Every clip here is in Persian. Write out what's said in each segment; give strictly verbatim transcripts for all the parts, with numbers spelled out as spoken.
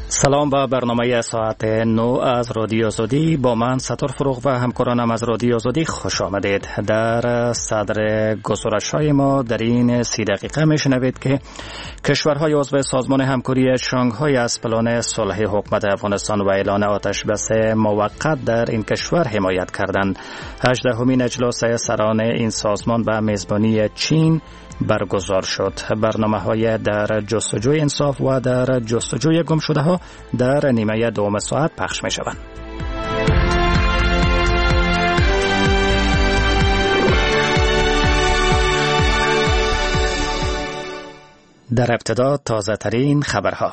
سلام به برنامه ساعت نو از رادیو آزادی. با من ستار فروغ و همکارانم از رادیو آزادی خوش آمدید. در صدر گزارش‌های ما در این سی دقیقه میشنوید که کشورهای عضو سازمان همکاری شانگهای از پلان صلح حکومت افغانستان و اعلان آتش بس موقت در این کشور حمایت کردند. هجدهمین اجلاس سران این سازمان به میزبانی چین برگزار شد. برنامه‌های در جستجوی انصاف و در جستجوی گمشده ها در نیمه دوم ساعت پخش می شوند. در ابتدا تازه ترین خبرها.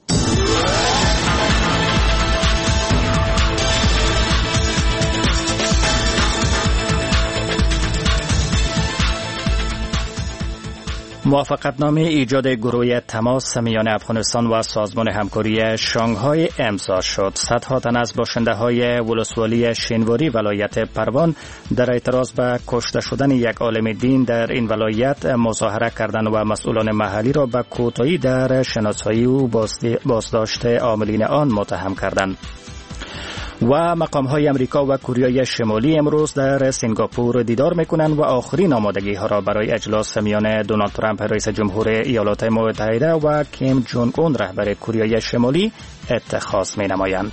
موافقتنامه ایجاد گروه تماس میان افغانستان و سازمان همکاری شانگهای امضا شد. صدها تن از باشنده‌های ولسوالی شینواری ولایت پروان در اعتراض به کشته شدن یک عالم دین در این ولایت مظاهره کردند و مسئولان محلی را به کوتاهی در شناسایی و بازداشت عاملین آن متهم کردند. و مقام‌های امریکا و کره شمالی امروز در سنگاپور دیدار می‌کنند و آخرین آمادگی ها را برای اجلاس میان دونالد ترامپ رئیس جمهور ایالات متحده و کیم جونگ اون رهبر کره شمالی اتخاذ می‌نمایند.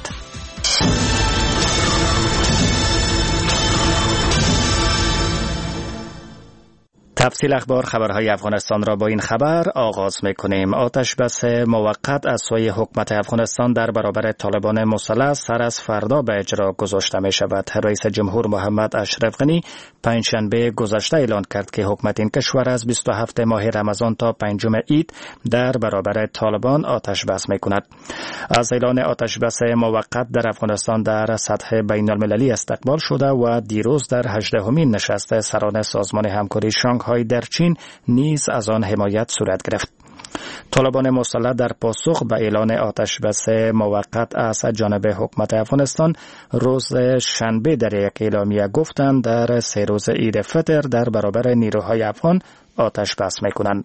تفصیل اخبار خبرهای افغانستان را با این خبر آغاز می‌کنیم. آتش بس موقت از سوی حکومت افغانستان در برابر طالبان مسلح سر از فردا به اجرا گذاشته می‌شود. رئیس جمهور محمد اشرف غنی پنجشنبه گذشته اعلان کرد که حکومت این کشور از بیست و هفتم ماه رمضان تا پنجم عید در برابر طالبان آتش بس می‌کند. از اعلان آتش بس موقت در افغانستان در سطح بین‌المللی استقبال شده و دیروز در هجدهمین نشست سران سازمان همکاری شانگهای در چین نیز از آن حمایت صورت گرفت. طالبان مسلح در پاسخ به اعلان آتش بس موقت از جانب حکومت افغانستان روز شنبه در یک اعلامیه گفتند در سه روز عید فطر در برابر نیروهای افغان آتش بس می‌کنند.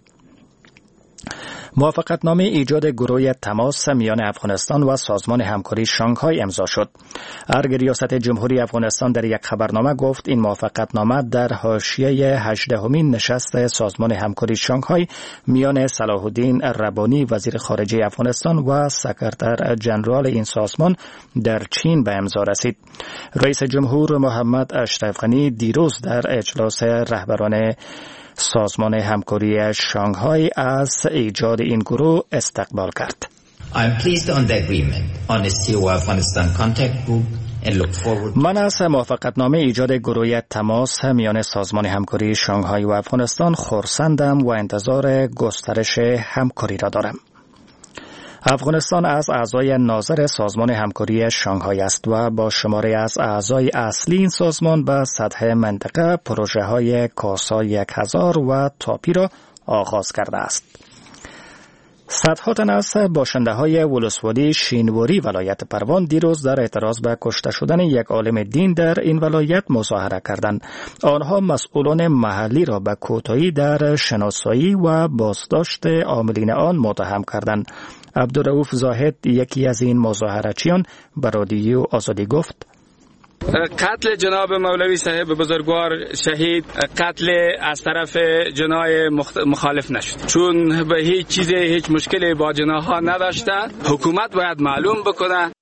موافقتنامه ایجاد گروه تماس میان افغانستان و سازمان همکاری شانگهای امضا شد. ارگ ریاست جمهوری افغانستان در یک خبرنامه گفت این موافقتنامه در حاشیه هجدهمین نشست سازمان همکاری شانگهای میان صلاح الدین ربانی وزیر خارجه افغانستان و سکرتر ژنرال این سازمان در چین به امضا رسید. رئیس جمهور محمد اشرف غنی دیروز در اجلاس رهبران سازمان همکاری شانگهای از ایجاد این گروه استقبال کرد. I am pleased on the agreement on the C O Afghanistan contact group and look forward. من از موافقتنامه ایجاد گروه تماس میان سازمان همکاری شانگهای و افغانستان خرسندم و انتظار گسترش همکاری را دارم. افغانستان از اعضای ناظر سازمان همکاری شانگهای است و با شماره از اعضای اصلی این سازمان به سطح منطقه پروژه های کاسا یک هزار و تاپی را آغاز کرده است. صدها تن از باشنده های ولسوالی شینواری ولایت پروان دیروز در اعتراض به کشته شدن یک عالم دین در این ولایت مظاهره کردند. آنها مسئولان محلی را به کوتاهی در شناسایی و بازداشت عاملین آن متهم کردند. عبدالرؤوف زاهد یکی از این مظاهرچیان به رادیو آزادی گفت: قتل جناب مولوی صاحب بزرگوار شهید قتل از طرف جنای مخالف نشد، چون به هیچ چیز هیچ مشکلی با جناها نداشته. حکومت باید معلوم بکنه.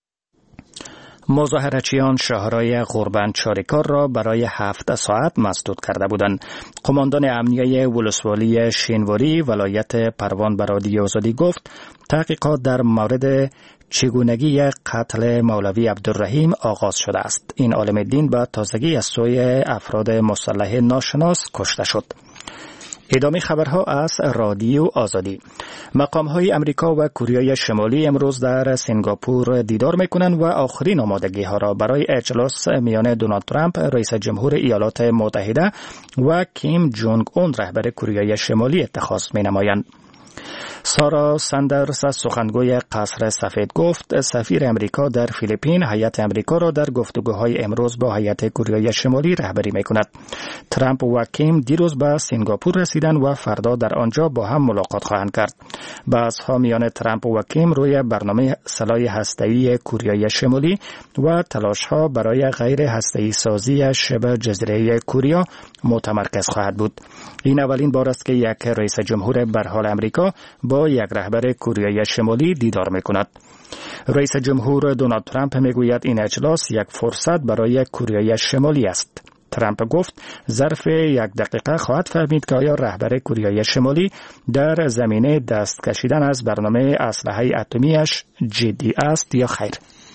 مظاهرچیان شهرهای غربند چاریکار را برای هفت ساعت مسدود کرده بودند. قماندان امنیه ولسوالی شینواری ولایت پروان به رادیو آزادی گفت تحقیقات در مورد چگونگی قتل مولوی عبدالرحیم آغاز شده است. این عالم دین به تازگی از سوی افراد مسلح ناشناس کشته شد. ادامه خبرها از رادیو آزادی. مقام‌های امریکا و کره شمالی امروز در سنگاپور دیدار می‌کنند و آخرین آمادگی ها را برای اجلاس میان دونالد ترامپ رئیس جمهور ایالات متحده و کیم جونگ اون رهبر کره شمالی اتخاذ می‌نمایند. سارا سندرز سخنگوی قصر سفید گفت سفیر امریکا در فیلیپین هیئت امریکا را در گفتگوهای امروز با هیئت کوریای شمالی رهبری می‌کند. ترامپ و کیم دیروز به سینگاپور رسیدند و فردا در آنجا با هم ملاقات خواهند کرد. بحث‌ها میان ترامپ و کیم روی برنامه سلاح هسته‌ای کوریای شمالی و تلاش‌ها برای غیر هسته‌ای سازی شبه جزیره کوریا متمرکز خواهد بود. این اولین بار است که یک رئیس جمهور به حال امریکا با یک رهبر کوریای شمالی دیدار می‌کند. رئیس جمهور دونالد ترامپ میگوید این اجلاس یک فرصت برای کوریای شمالی است. ترامپ گفت ظرف یک دقیقه خواهد فهمید که آیا رهبر کوریای شمالی در زمینه دست کشیدن از برنامه اسلحه اتمیش جدی است یا خیر.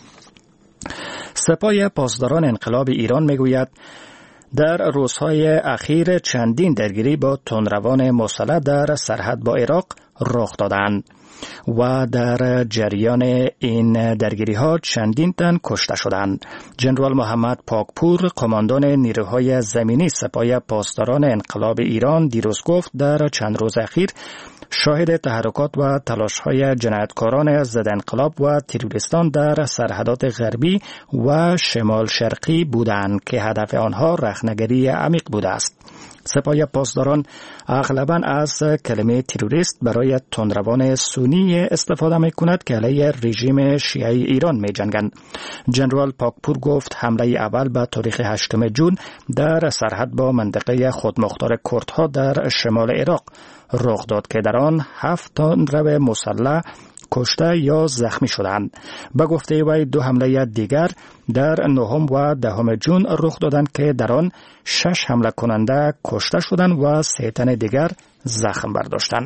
سپاه پاسداران انقلاب ایران میگوید در روزهای اخیر چندین درگیری با تندروان مسلح در سرحد با عراق رخ دادند و در جریان این درگیری ها چندین تن کشته شدند. جنرال محمد پاکپور قماندان نیروهای زمینی سپاه پاسداران انقلاب ایران دیروز گفت در چند روز اخیر شاهد تحرکات و تلاش‌های جنایتکاران ضد انقلاب و تروریستان در سرحدات غربی و شمال شرقی بودند که هدف آنها رخنه‌گیری عمیق بوده است. سپاه پاسداران اغلباً از کلمه تروریست برای تندروان سنی استفاده می‌کند که علیه رژیم شیعه ایران می‌جنگند. جنرال پاکپور گفت حمله اول به تاریخ هشتم ژوئن در سرحد با منطقه خودمختار کردها در شمال عراق رخ داد که در آن هفت تندرو مسلح کشته یا زخمی شدند. به گفته وی دو حمله دیگر در نهم و دهم ژوئن رخ دادند که در آن شش حمله کننده کشته شدند و سه تن دیگر زخم برداشتند.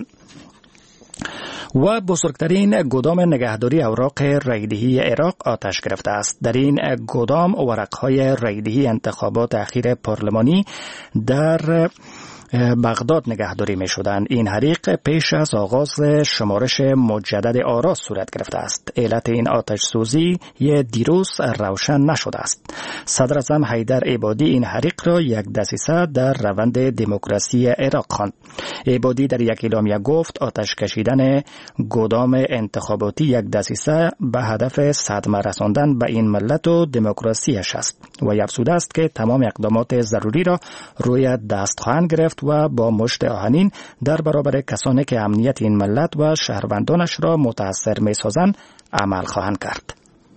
و بزرگترین گدام نگهداری اوراق رایدهی عراق آتش گرفته است. در این گدام ورقهای رایدهی انتخابات اخیر پارلمانی در بغداد نگهداری می شدند. این حریق پیش از آغاز شمارش مجدد آرا صورت گرفته است. علت این آتش سوزی دیروز روشن نشده است. صدر اعظم حیدر عبادی این حریق را یک دسیسه در روند دموکراسی عراق خواند. عبادی در یک اعلامیه گفت آتش کشیدن گدام انتخاباتی یک دسیسه به هدف صدمه رساندن به این ملت و دموکراسیش است و افزوده است که تمام اقدامات ضروری را روی دست خواهند گرفت و با مشت آهنین در برابر کسانی که امنیت این ملت و شهروندانش را متاثر می‌سازند عمل خواهند کرد.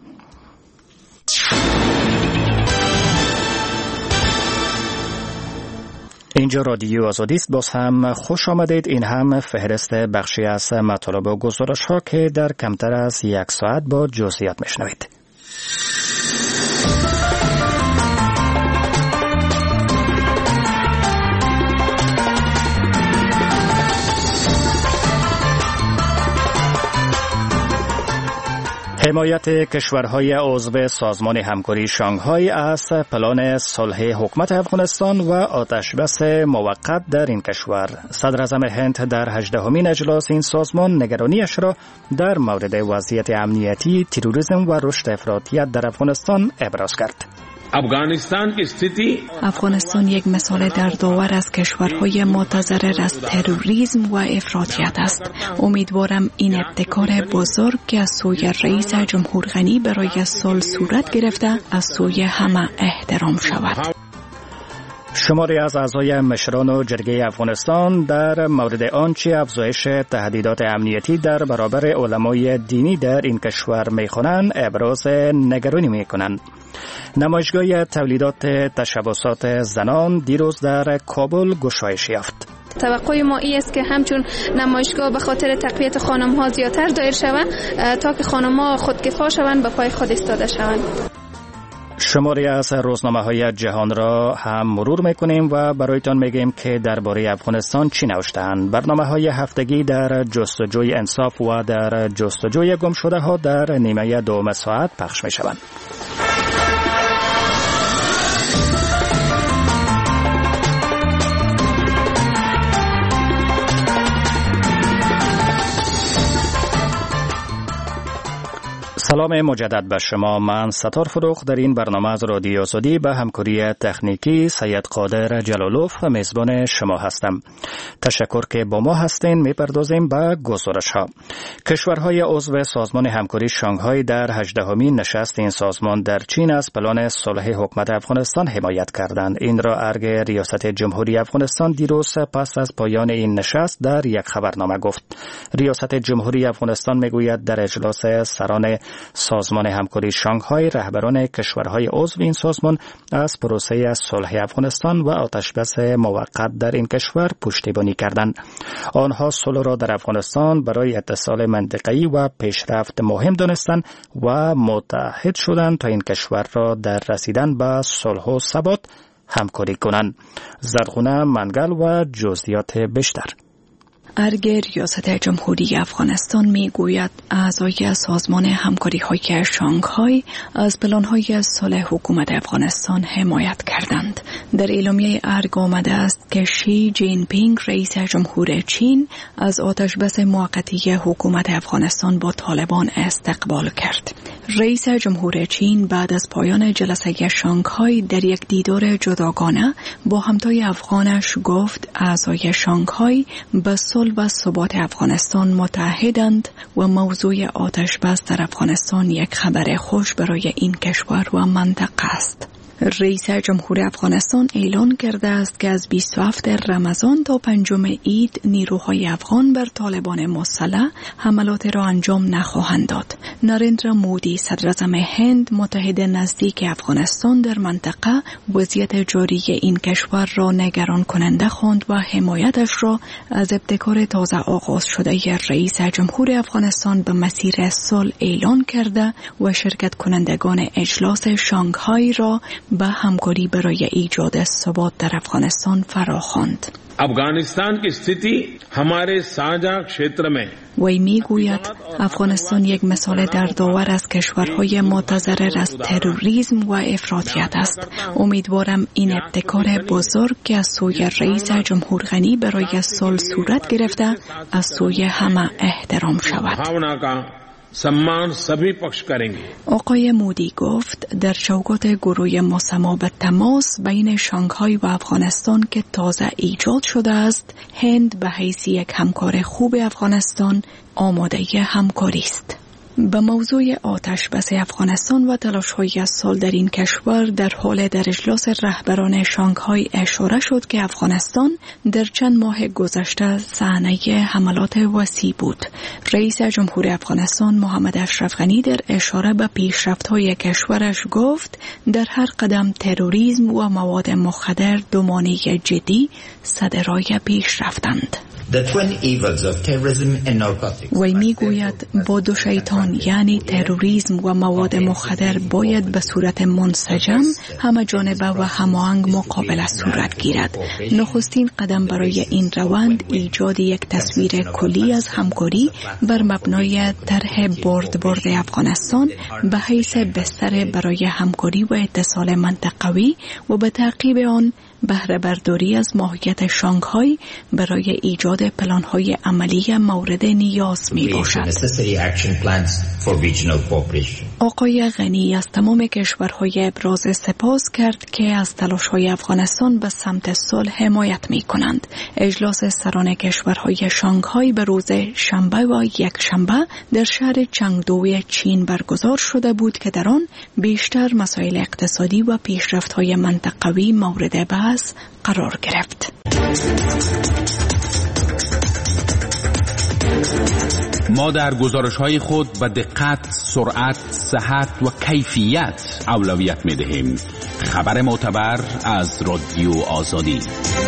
اینجا رادیو آزادی است. باز هم خوش آمدید. این هم فهرست بخشی از مطالب و گزارش ها که در کمتر از یک ساعت با جزئیات میشنوید. حمایت کشورهای عضو سازمان همکاری شانگهای از پلان صلح حکومت افغانستان و آتشبس موقت در این کشور. صدر اعظم هند در هجدهمین اجلاس این سازمان نگرانیش را در مورد وضعیت امنیتی، تروریسم و رشد افراطیت در افغانستان ابراز کرد. افغانستان کی استیتی افغانستان یک مثال دردآور از کشورهای متضرر از تروریسم و افراطیت است. امیدوارم این ابتکار بزرگ که از سوی رئیس جمهور غنی برای صلح صورت گرفته از سوی همه احترام شود. شماری از اعضای مشران و جرگه افغانستان در مورد آنچه افزایش تهدیدات امنیتی در برابر علمای دینی در این کشور می‌خوانند ابراز نگرانی می‌کنند. نمایشگاه تولیدات تشبثات زنان دیروز در کابل گشایش یافت. توقع ما این است که همچون نمایشگاه به خاطر تقویت خانم‌ها زیادتر دایر شود تا که خانم‌ها خودکفا شوند، به پای خود ایستاده شوند. شماری از روزنامه‌های جهان را هم مرور می‌کنیم و برایتان میگیم که درباره افغانستان چی نوشته‌اند. برنامه‌های هفتگی در جستجوی انصاف و در جستجوی گمشده‌ها در نیمه دوم ساعت پخش می‌شوند. سلام مجدد به شما. من ستار فروخ در این برنامه از رادیو آزادی به همکاری تکنیکی سید قادر جلالوف میزبان شما هستم. تشکر که با ما هستین. میپردازیم به گزارش ها. کشورهای عضو سازمان همکاری شانگهای در هجدهمین نشست این سازمان در چین از پلان صلح حکومت افغانستان حمایت کردند. این را ارگ ریاست جمهوری افغانستان دیروز پس از پایان این نشست در یک خبرنامه گفت. ریاست جمهوری افغانستان میگوید در اجلاس سران سازمان همکاری شانگهای رهبران کشورهای عضو این سازمان از پروسه صلح افغانستان و آتشبس موقت در این کشور پشتیبانی کردند. آنها صلح را در افغانستان برای اتصال منطقه‌ای و پیشرفت مهم دانستند و متحد شدند تا این کشور را در رسیدن به صلح و ثبات همکاری کنند. زرغونه منگل و جزئیات بیشتر. ارگ ریاست جمهوری افغانستان می گوید اعضای سازمان همکاری های شانگهای از پلان‌های صلح حکومت افغانستان حمایت کردند. در اعلامیه ارگ آمده است که شی جین پینگ رئیس جمهور چین از آتشبس موقتی حکومت افغانستان با طالبان استقبال کرد. رئیس جمهور چین بعد از پایان جلسه شانگهای در یک دیدار جداگانه با همتای افغانش گفت اعضای شانگهای به صلح و ثبات افغانستان متحدند و موضوع آتشبس در افغانستان یک خبر خوش برای این کشور و منطقه است. رئیس جمهور افغانستان اعلان کرده است که از بیست و هفتم رمضان تا پنجم عید نیروهای افغان بر طالبان مسلح حملات را انجام نخواهند داد. نریندرا مودی صدر اعظم هند متحد نزدیک افغانستان در منطقه وضعیت جاری این کشور را نگران کننده خواند و حمایتش را از ابتکار تازه آغاز شده رئیس جمهور افغانستان به مسیر صلح اعلان کرده و شرکت کنندگان اجلاس شانگهای را به همکاری برای ایجاد ثبات در افغانستان فراخواند. افغانستان کی استھتی ہمارے ساجھا क्षेत्र میں وی میگوید افغانستان یک مثال دردآور از کشورهای متضرر از تروریسم و افراطیت است. امیدوارم این ابتکار بزرگ که از سوی رئیس جمهور غنی برای صلح صورت گرفته از سوی همه احترام شود. सम्मान सभी पक्ष करेंगे. آقای مودی گفت در چوکات گروه مسما به تماس بین شانگهای و افغانستان که تازه ایجاد شده است، هند به حیث یک همکار خوب افغانستان آماده همکاری است. به موضوع آتش بس افغانستان و تلاش‌های صلح در این کشور در حال در اجلاس رهبران شانگهای اشاره شد که افغانستان در چند ماه گذشته صحنه حملات وسیع بود. رئیس جمهور افغانستان محمد اشرف غنی در اشاره به پیشرفت‌های کشورش گفت در هر قدم تروریسم و مواد مخدر دو مانع جدی صدرای پیشرفتند. وی میگوید با دو شیطان یعنی تروریسم و مواد مخدر باید به صورت منسجم همه جانبه و هماهنگ مقابله صورت گیرد. نخستین قدم برای این روند ایجاد یک تصویر کلی از همکاری بر مبنای طرح برد برد افغانستان به حیث بستر برای همکاری و اتصال منطقوی و به تعقیب آن بهره برداری از ماهیت شانگهای برای ایجاد پلان‌های عملی مورد نیاز می باشد. آقای غنی از تمام کشورهای ابراز سپاس کرد که از تلاش‌های افغانستان به سمت صلح حمایت می کنند. اجلاس سران کشورهای شانگهای به روز شنبه و یک شنبه در شهر چنگدو چین برگزار شده بود که در آن بیشتر مسائل اقتصادی و پیشرفت‌های منطقوی مورد بحث قرار گرفت. ما در گزارش‌های خود به دقت، سرعت، صحت و کیفیت اولویت می‌دهیم. خبر معتبر از رادیو آزادی.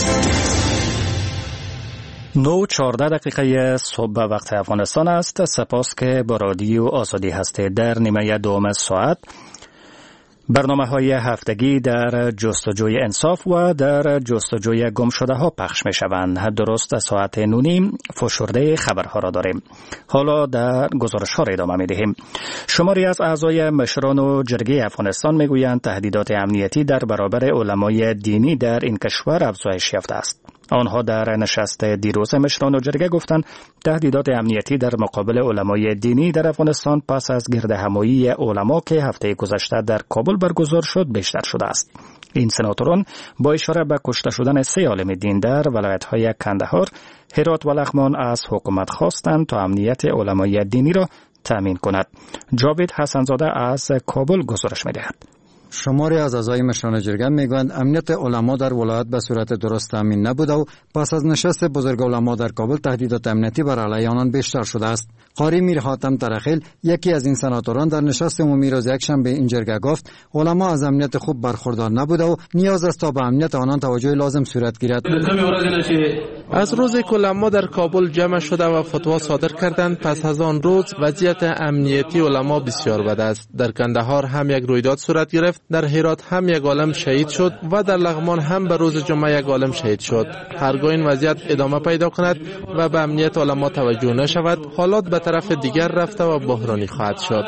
نو چهارده دقیقه صبح وقت افغانستان است. سپاس که با رادیو آزادی هستید. در نیمه دوم ساعت برنامه های هفتگی در جستجوی انصاف و در جستجوی گم شده ها پخش می شوند. درست ساعت نونیم فشرده خبرها را داریم. حالا در گزارش ها را ادامه می دهیم. شماری از اعضای مشران و جرگه افغانستان می گویند تهدیدات امنیتی در برابر علمای دینی در این کشور افزایش یافته است. آنها در نشست دیروز مشران جرگه گفتند تهدیدات امنیتی در مقابل علمای دینی در افغانستان پس از گردهمایی علما که هفته گذشته در کابل برگزار شد بیشتر شده است. این سناتوران با اشاره به کشته شدن سه عالم دین در ولایت‌های کندهار، هرات و لغمان از حکومت خواستند تا امنیت علمای دینی را تامین کند. جاوید حسنزاده از کابل گزارش می‌دهد. شماری از اعضای مشران جرگه میگویند امنیت علما در ولایت به صورت درست تامین نبوده و پس از نشست بزرگ علما در کابل تهدیدات امنیتی بر علیه آنان بیشتر شده است. قاری میر حاتم ترخیل، یکی از این سناتوران، در نشست عمومی روز یکشنبه این جرگه گفت علما از امنیت خوب برخوردار نبوده و نیاز است تا به امنیت آنان توجه لازم صورت گیرد. از روز که علما در کابل جمع شده و فتوا صادر کردند، پس از آن روز وضعیت امنیتی علما بسیار بد است. در کندهار هم یک رویداد صورت گرفت، در هرات هم یک عالم شهید شد و در لغمان هم به روز جمعه یک عالم شهید شد. هرگاه این وضعیت ادامه پیدا کند و به امنیت علما توجه نشود، حالات به طرف دیگر رفته و بحرانی خواهد شد.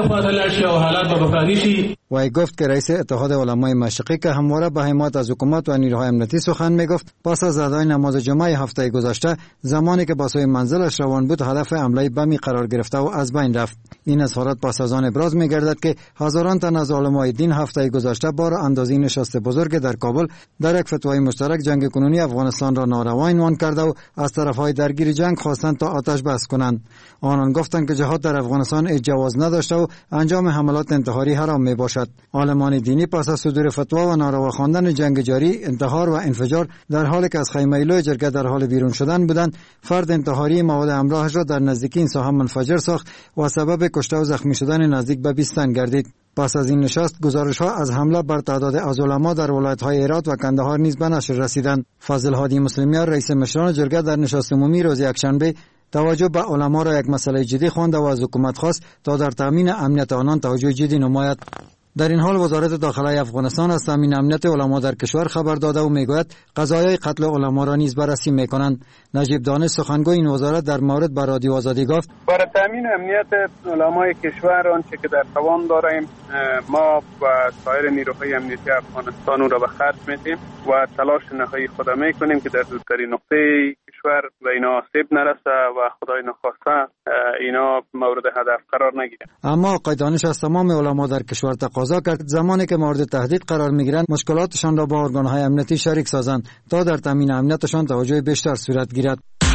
و گفت که رئیس اتحاد علمای مشرقی که همواره به حمایت از حکومت و نیروهای امنیتی سخن میگفت، پس از ادای نماز جمعه هفته گذشته زمانی که با سوی منزلش روان بود هدف حمله بمی قرار گرفته و از بین رفت. این اظهارات پس از آن ابراز میگردد که هزاران تن از علمای دین هفته گذشته بار اندازی نشست بزرگ در کابل در یک فتوای مشترک جنگ کنونی افغانستان را ناروا عنوان کرده و از طرفهای درگیر جنگ خواستند تا آتش بس کنند. آنان گفتند که جهاد در افغانستان هیچ جواز نداشته و انجام حملات انتحاری حرام می باشد. عالمان دینی پس از صدور فتوا و ناروا خواندن جنگ جاری، انتحار و انفجار در حالی که از خیمه ایلو جرگه در حال بیرون شدن بودند، فرد انتحاری مواد همراهش را در نزدیکی این ساحه منفجر ساخت و سبب کشته و زخمی شدن نزدیک به بیست تن گردید. پس از این نشست گزارش‌ها از حمله بر تعداد از علما در ولایت‌های هرات و کندهار نیز به نشر رسیدند. فضل هادی مسلمیان، رئیس مشران جرگه، در نشست عمومی روز یکشنبه توجه به علما را یک مسئله جدی خوانده و از حکومت خواست تا در تامین امنیت آنان توجه جدی نماید. در این حال وزارت داخله افغانستان از تامین امنیت علما در کشور خبر داده و میگوید قضایای قتل علما را نیز بررسی میکنند. نجیب دانش، سخنگوی این وزارت، در مورد به رادیو آزادی گفت: برای تامین امنیت علمای کشور آنچه که در توان داریم ما و سایر نیروهای امنیتی افغانستان را به خرج میدیم و تلاش نهایی خود میکنیم که در دورترین نقطه کشور و اینا آسیب نرسه و خدای نخواسته اینا مورد هدف قرار نگیره. اما آقای دانش از تمام علما در کشور تقاضا کرد زمانی که مورد تهدید قرار میگیرند مشکلاتشان را با ارگانهای امنیتی شریک سازند تا در تامین امنیتشان توجه بیشتر صورت گیرد.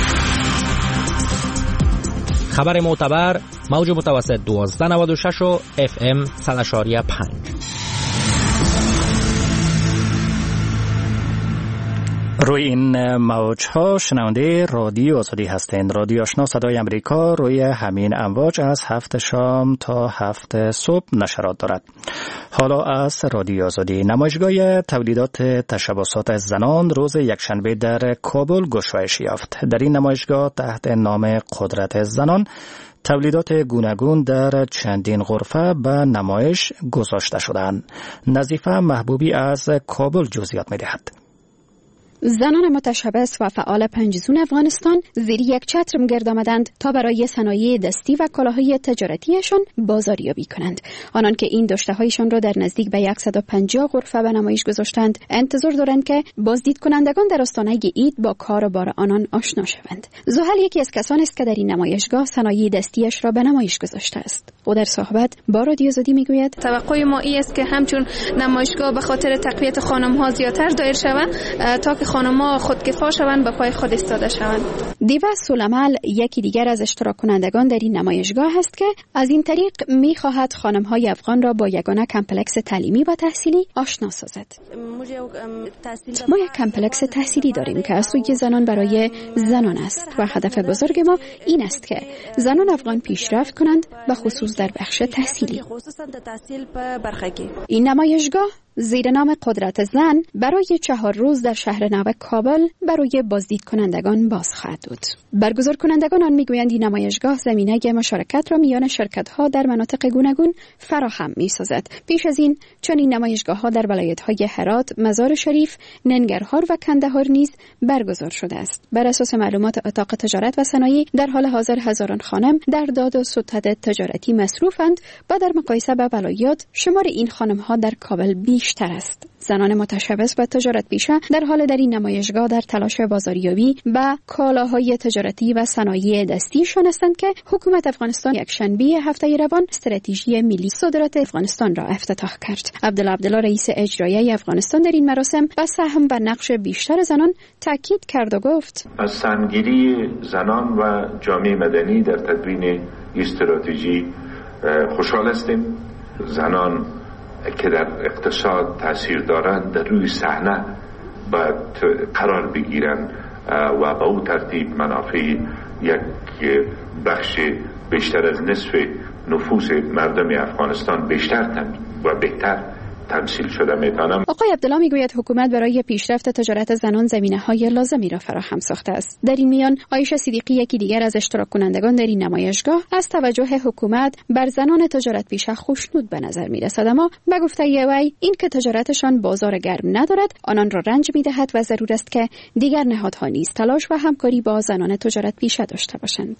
خبر معتبر، موج متوسط دوازده نود و شش و اف ام صد و اشاریه پنج. روی این موج ها شنونده رادیو آزادی هستند. رادیو آشنا صدای امریکا روی همین امواج از هفت شام تا هفت صبح نشرات دارد. حالا از رادیو آزادی. نمایشگاه تولیدات تشبثات زنان روز یکشنبه در کابل گشایش یافت. در این نمایشگاه تحت نام قدرت زنان تولیدات گوناگون در چندین غرفه به نمایش گذاشته شدند. نظیفه محبوبی از کابل جزئیات می‌دهد. زنان متشبث و فعال پنجزون افغانستان زیر یک چتر گرد آمدند تا برای صنایع دستی و کالاهای تجارتیشان بازاریابی کنند. آنان که این داشته‌هایشان را در نزدیک به صد و پنجاه غرفه به نمایش گذاشتند، انتظار دارند که بازدید کنندگان در آستانه عید با کار و بار آنان آشنا شوند. زحل یکی از کسانی است که در این نمایشگاه صنایع دستیش را به نمایش گذاشته است. او در صحبت با رادیو آزادی میگوید: توقع ما این است که همچون نمایشگاه به خاطر تقویت خانم‌ها زیاتر دایر شود تا که خانم‌ها خودکفا شوند، به پای خود ایستاده شوند. دیوا سولمال یکی دیگر از اشتراک کنندگان در این نمایشگاه است که از این طریق می‌خواهد خانم‌های افغان را با یگانه کمپلکس تعلیمی و تحصیلی آشنا سازد. ما یک کمپلکس تحصیلی داریم که از سوی زنان برای زنان است و هدف بزرگ ما این است که زنان افغان پیشرفت کنند و خصوص در بخش تحصیلی. این نمایشگاه زیر نام قدرت زن برای چهار روز در شهر نو کابل برای بازدید کنندگان باز خواهد بود. برگزار کنندگان آن میگویند این نمایشگاه زمینه مشارکت را میان شرکت‌ها در مناطق گوناگون فراهم می‌سازد. پیش از این چنین نمایشگاه‌ها در ولایت‌های هرات، مزار شریف، ننگرهار و کندهار نیز برگزار شده است. بر اساس معلومات اتاق تجارت و صنایع در حال حاضر هزاران خانم در داد و ستد تجارتی مصروفند و در مقایسه با ولایات شمار این خانم‌ها در کابل بیش بیشتر است. زنان متشبث و تجارت پیشه در حال در این نمایشگاه در تلاش بازاریابی به کالاهای تجارتی و صنایع دستیشان هستند که حکومت افغانستان یک شنبه هفته روان استراتژی ملی صادرات افغانستان را افتتاح کرد. عبدالله عبدالله رئیس اجرایی افغانستان در این مراسم به سهم و نقش بیشتر زنان تاکید کرد و گفت: از سهمگیری زنان و جامعه مدنی در تدوین استراتژی خوشحال هستیم. زنان که در اقتصاد تاثیر دارند در روی صحنه باید قرار بگیرند و به او ترتیب منافع یک بخش بیشتر از نصف نفوس مردم افغانستان بیشتر و بهتر تمثیل شده میتونم. آقای عبدالله میگوید حکومت برای پیشرفت تجارت زنان زمینه‌های لازمی را فراهم ساخته است. در این میان عایشه صدیقی یکی دیگر از اشتراک کنندگان در این نمایشگاه از توجه حکومت بر زنان تجارت پیشه خوشنود به نظر میرسد، اما به گفته وی این که تجارتشان بازار گرم ندارد آنان را رنج میدهد و ضرور است که دیگر نهادها نیز تلاش و همکاری با زنان تجارت پیشه داشته باشند.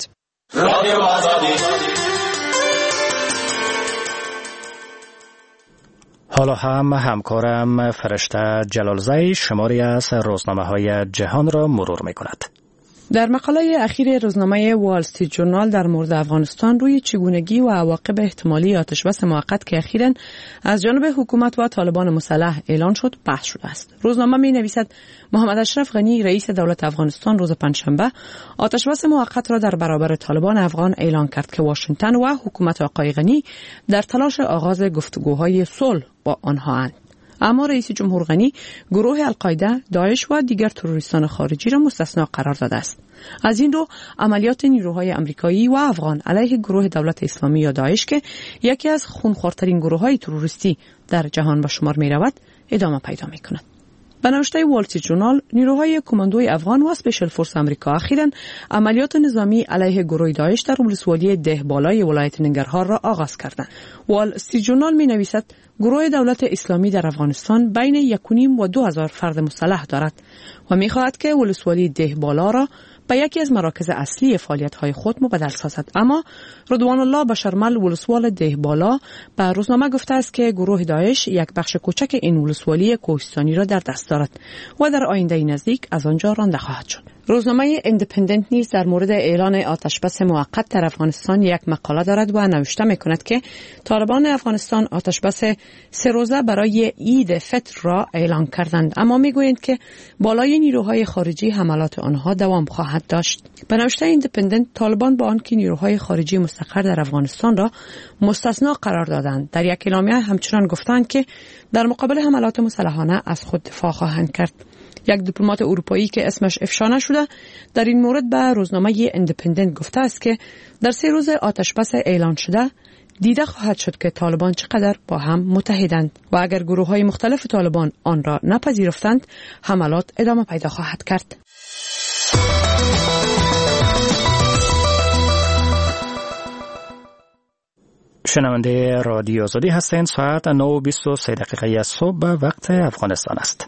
حالا هم همکارم فرشته جلالزی شماری از روزنامه‌های جهان را مرور می‌کند. در مقاله اخیر روزنامه وال استریت جورنال در مورد افغانستان روی چگونگی و عواقب احتمالی آتشبس موقت که اخیراً از جانب حکومت و طالبان مسلح اعلان شد بحث شده است. روزنامه می‌نویسد محمد اشرف غنی رئیس دولت افغانستان روز پنجشنبه آتشبس موقت را در برابر طالبان افغان اعلان کرد که واشنگتن و حکومت آقای غنی در تلاش آغاز گفتگوهای صلح با آنها اند. اما رئیس جمهور غنی گروه القاعده، داعش و دیگر تروریستان خارجی را مستثنا قرار داده است. از این رو عملیات نیروهای آمریکایی و افغان علیه گروه دولت اسلامی یا داعش که یکی از خونخوارترین گروه‌های تروریستی در جهان به شمار می‌رود ادامه پیدا می‌کند. به نوشته وال استریت جورنال، نیروهای کماندوی افغان و اسپیشل فورس آمریکا اخیراً عملیات نظامی علیه گروه داعش در ولسوالی دهبالای ولایت ننگرهار را آغاز کردند. وال استریت جورنال می‌نویسد گروه دولت اسلامی در افغانستان بین یک و نیم و دو هزار فرد مسلح دارد و می‌خواهد که ولسوالی دهبالا را به یکی از مراکز اصلی فعالیت‌های خود مبدل سازد. اما رضوان الله بشرمل ولسوال دهبالا به روزنامه گفته است که گروه داعش یک بخش کوچک این ولسوالی کوهستانی را در دست دارد و در آینده نزدیک از آنجا رانده خواهد شد. روزنامه ایندیپندنت نیز در مورد اعلان آتشبس موقت در افغانستان یک مقاله دارد و نوشته می‌کند که طالبان افغانستان آتشبس سه روزه برای عید فطر را اعلان کردند، اما می‌گویند که بالای نیروهای خارجی حملات آنها دوام خواهد داشت. به نوشته ایندیپندنت، طالبان با آنکه نیروهای خارجی مستقر در افغانستان را مستثنا قرار دادند، در یک اعلامیه همچنان گفتند که در مقابل حملات مسلحانه از خود دفاع خواهند کرد. یک دیپلمات اروپایی که اسمش افشا نشده در این مورد به روزنامه ایندیپندنت گفته است که در سه روز آتشبس اعلان شده دیده خواهد شد که طالبان چقدر با هم متحدند و اگر گروه‌های مختلف طالبان آن را نپذیرفتند حملات ادامه پیدا خواهد کرد. شنونده رادیو آزادی هستند. ساعت نه و بیست و سه دقیقه صبح وقت افغانستان است.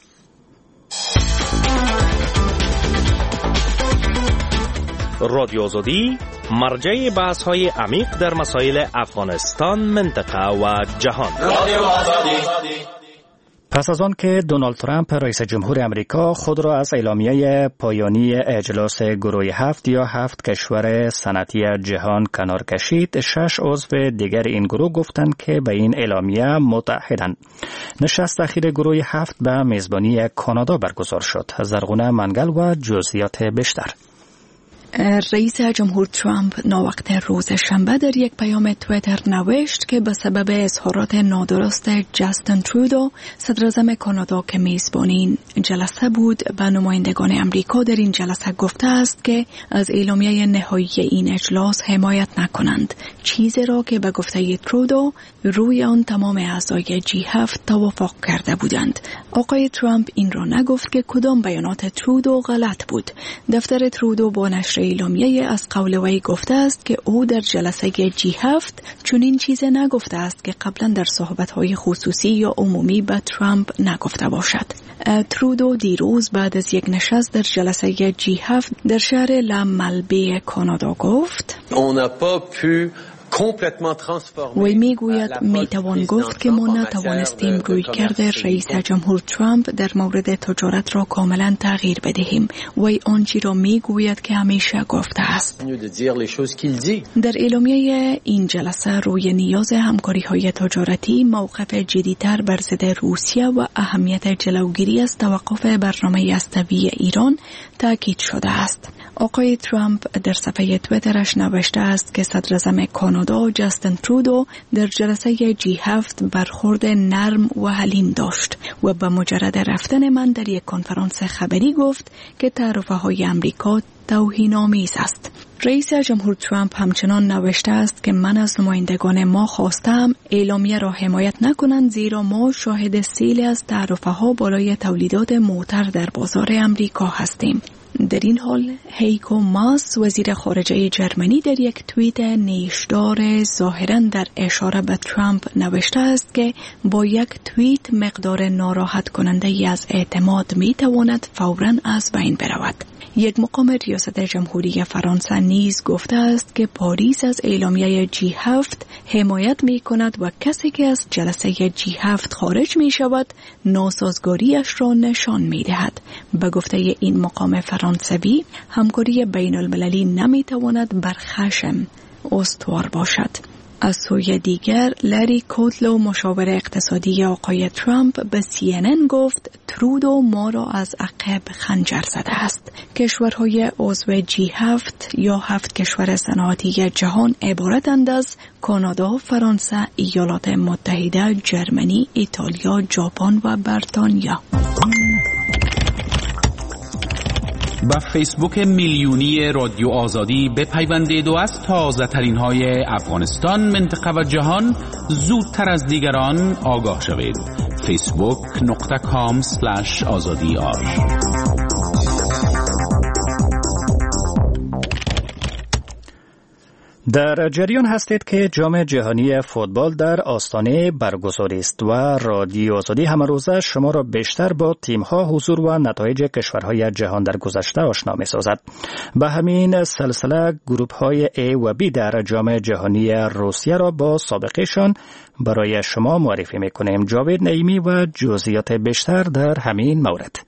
رادیو آزادی مرجع بحث های عمیق در مسائل افغانستان، منطقه و جهان. رادیو آزادی. پس از آن که دونالد ترامپ رئیس جمهور امریکا خود را از اعلامیه پایانی اجلاس گروه هفت یا هفت کشور صنعتی جهان کنار کشید، شش عضو دیگر این گروه گفتند که به این اعلامیه متحدند. نشست اخیر گروه هفت به میزبانی کانادا برگزار شد. زرغونه منگل و جزئیات بیشتر. رئیس جمهور ترامپ ناوقت روز شنبه در یک پیام توییتر نوشت که به سبب اظهارات نادرست جاستین ترودو صدراعظم کانادا که میزبان این جلسه بود به نمایندگان امریکا در این جلسه گفته است که از اعلامیه نهایی این اجلاس حمایت نکنند، چیزی را که به گفته ترودو روی آن تمام اعضای جی هفت توافق کرده بودند. آقای ترامپ این را نگفت که کدام بیانات ترودو غلط بود. دفتر ترودو با نشر اعلامیه از قول وی گفته است که او در جلسه جی هفت چنین چیزی نگفته است که قبلا در صحبت‌های خصوصی یا عمومی به ترامپ نگفته باشد. ترودو دیروز بعد از یک نشست در جلسه جی هفت در شهر لاملبی کانادا گفت: On n'a pas pu وی می گوید می توان گفت که ما نتوانستیم رویکرد رئیس جمهور ترامپ در مورد تجارت را کاملا تغییر بدهیم. وی آنچه را می گوید که همیشه گفته است. در اعلامیه این جلسه روی نیاز همکاری های تجارتی، موقف جدی‌تر بر ضد روسیه و اهمیت جلوگیری از توقف برنامه هسته‌ای ایران تاکید شده است. آقای ترامپ در صفحه تویترش نوشته است که صدر اعظم کانادا جاستین ترودو در جلسه جی هفت برخورد نرم و حلیم داشت و به مجرد رفتن من در یک کنفرانس خبری گفت که تعرفه‌های امریکا توهین‌آمیز است. رئیس جمهور ترامپ همچنان نوشته است که من از نمایندگان ما خواستم اعلامیه را حمایت نکنند، زیرا ما شاهد سیلی از تعرفه‌ها بالای تولیدات موتر در بازار امریکا هستیم. در این حال هیکو ماس وزیر خارجه جرمنی در یک توییت نیشدار ظاهراً در اشاره به ترامپ نوشته است که با یک توییت مقدار ناراحت کننده ای از اعتماد می تواند فوراً از بین برود. یک مقام ریاست جمهوری فرانسه نیز گفته است که پاریس از اعلامیه جی هفت حمایت می کند و کسی که از جلسه جی هفت خارج می شود ناسازگاریش را نشان می دهد. به گفته این مقام فرانسوی، همکاری بین المللی نمی تواند بر خشم استوار باشد. از سوی دیگر لری کوتلو مشاور اقتصادی آقای ترامپ به سی ان ان گفت ترودو ما را از عقب خنجر زده است. کشورهای عضو جی هفت یا هفت کشور صنعتی جهان عبارتند از کانادا، فرانسه، ایالات متحده، جرمنی، ایتالیا، ژاپن و بریتانیا. با فیسبوک میلیونی رادیو آزادی بپیوندید و از تازه ترین های افغانستان، منطقه و جهان زودتر از دیگران آگاه شوید. فیسبوک نقطه کام سلش آزادی آر. در جریان هستید که جام جهانی فوتبال در آستانه برگزاری است و رادیو آزادی همه روزه شما را بیشتر با تیم‌ها، حضور و نتایج کشورهای جهان در گذشته آشنا می‌سازد. به همین سلسله گروه‌های A و B در جام جهانی روسیه را با سابقه‌شان برای شما معرفی می‌کنیم. جاوید نعیمی و جزئیات بیشتر در همین مورد.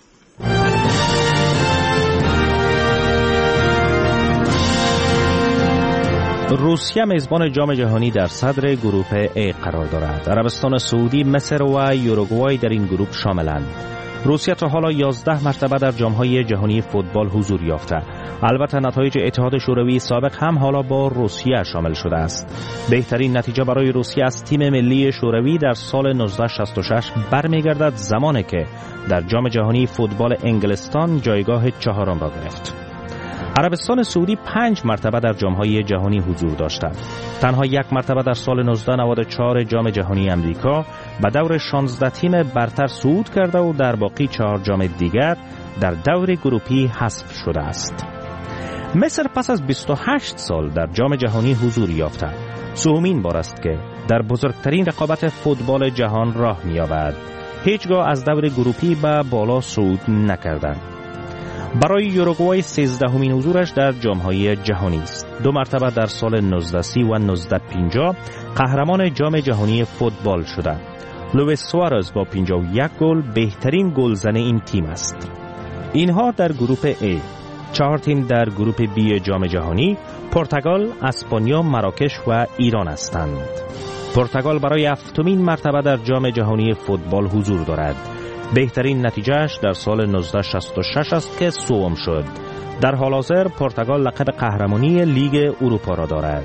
روسیه میزبان جام جهانی در صدر گروه A قرار دارد. عربستان سعودی، مصر و یوروگوای در این گروه شاملند. روسیه تا حالا یازده مرتبه در جام‌های جهانی فوتبال حضور یافته. البته نتایج اتحاد شوروی سابق هم حالا با روسیه شامل شده است. بهترین نتیجه برای روسیه از تیم ملی شوروی در سال نوزده شصت و شش برمیگردد زمانی که در جام جهانی فوتبال انگلستان جایگاه چهارم را گرفت. عربستان سعودی پنج مرتبه در جام‌های جهانی حضور داشته. تنها یک مرتبه در سال نوزده نود و چهار جام جهانی امریکا به دور شانزده تیم برتر صعود کرده و در باقی چهار جام دیگر در دور گروهی حذف شده است. مصر پس از بیست و هشت سال در جام جهانی حضور یافته. سومین بار است که در بزرگترین رقابت فوتبال جهان راه می‌یابد. هیچگاه از دور گروهی به بالا صعود نکرده. برای یوروگوای سیزدهمین حضورش در جام‌های جهانی است. دو مرتبه در سال نوزده سی و نوزده پنجاه قهرمان جام جهانی فوتبال شده. لوئیس سوارز با پنجاه و یک گل بهترین گلزن این تیم است. اینها در گروه A. چهار تیم در گروه B جام جهانی، پرتغال، اسپانیا، مراکش و ایران هستند. پرتغال برای هفتمین مرتبه در جام جهانی فوتبال حضور دارد. بهترین نتیجهش در سال نوزده شصت و شش است که سوم شد. در حال حاضر پرتغال لقب قهرمانی لیگ اروپا را دارد.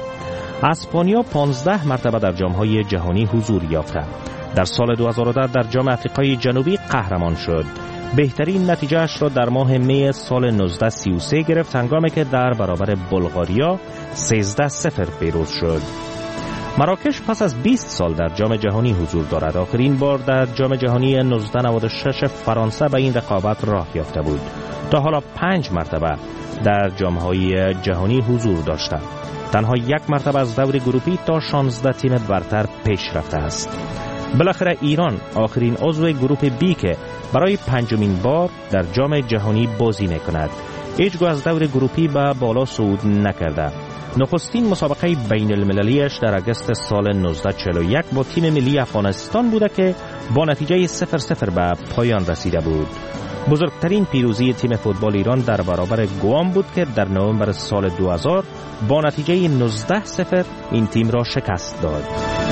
اسپانیا پانزده مرتبه در جام‌های جهانی حضور یافته. در سال دو هزار و ده در جام آفریقای جنوبی قهرمان شد. بهترین نتیجهش را در ماه می سال نوزده سی و سه گرفت، هنگامی که در برابر بلغاریا سیزده صفر پیروز شد. مراکش پس از بیست سال در جام جهانی حضور دارد. آخرین بار در جام جهانی نوزده نود و شش فرانسه به این رقابت راه یافته بود. تا حالا پنج مرتبه در جام‌های جهانی حضور داشته. تنها یک مرتبه از دور گروهی تا شانزده تیم برتر پیش رفته است. بالاخره ایران آخرین عضو گروه بی که برای پنجمین بار در جام جهانی بازی می‌کند. هیچگاه از دور گروپی به بالا صعود نکرده. نخستین مسابقه بین المللیش در اگست سال نوزده چهل و یک با تیم ملی افغانستان بوده که با نتیجه صفر صفر به پایان رسیده بود. بزرگترین پیروزی تیم فوتبال ایران در برابر گوام بود که در نوامبر سال دو هزار با نتیجه نوزده صفر این تیم را شکست داد.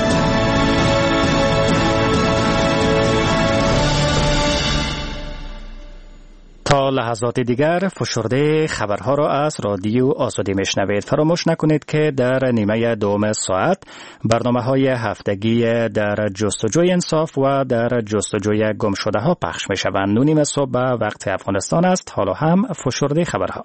تا لحظات دیگر فشرده خبرها را از رادیو آزادی میشنوید. فراموش نکنید که در نیمه دوم ساعت برنامه‌های هفتگی در جستجوی انصاف و در جستجوی گمشده ها پخش میشوند. نو نیم صبح به وقت افغانستان است. حالا هم فشرده خبرها.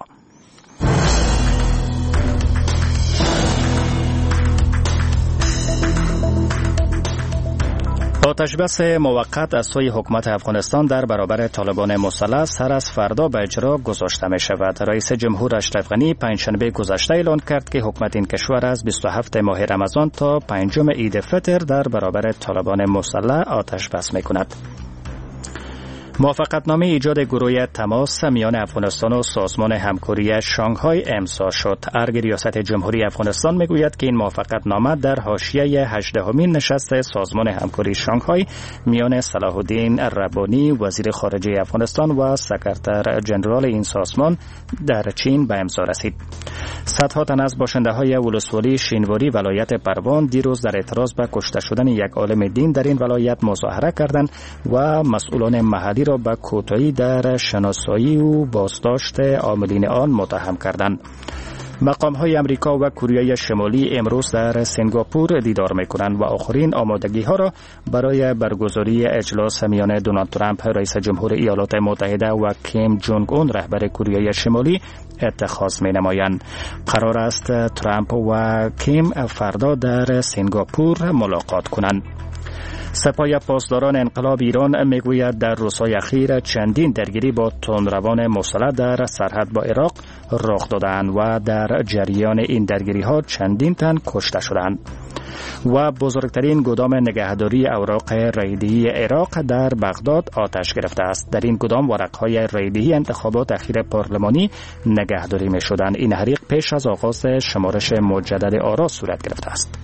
آتشبس موقت از سوی حکومت افغانستان در برابر طالبان مسلح سر از فردا به اجرا گذاشته می شود. رئیس جمهور اشرف غنی پنجشنبه گذشته اعلان کرد که حکومت این کشور از بیست و هفتم ماه رمضان تا پنجم عید فطر در برابر طالبان مسلح آتشبس می کند. موافقتنامه ایجاد گروه تماس میان افغانستان و سازمان همکاری شانگهای امضا شد. ارگ ریاست جمهوری افغانستان میگوید که این موافقتنامه در حاشیه هجدهمین نشست سازمان همکاری شانگهای میان صلاح الدین ربانی وزیر خارجه افغانستان و سکرتر جنرال این سازمان در چین به امضا رسید. صدها تن از باشنده‌های ولسوالی شینواری ولایت پروان دیروز در اعتراض به کشته شدن یک عالم دین در این ولایت مظاهره کردند و مسئولان محلی را به کوتاهی در شناسایی و بازداشت عاملین آن متهم کردند. مقام‌های امریکا و کره شمالی امروز در سنگاپور دیدار می‌کنند و آخرین آمادگی‌ها را برای برگزاری اجلاس میان دونالد ترامپ رئیس جمهور ایالات متحده و کیم جونگ اون رهبر کره شمالی اتخاذ می‌نمایند. قرار است ترامپ و کیم فردا در سنگاپور ملاقات کنند. سپاه پاسداران انقلاب ایران میگوید در روزهای اخیر چندین درگیری با تندروان مسلح در سرحد با عراق رخ دادند و در جریان این درگیری ها چندین تن کشته شدند. و بزرگترین گدام نگهداری اوراق ریدهی عراق در بغداد آتش گرفته است. در این گدام ورقهای ریدهی انتخابات اخیر پارلمانی نگهداری می شدند. این حریق پیش از آغاز شمارش مجدد آرا صورت گرفته است.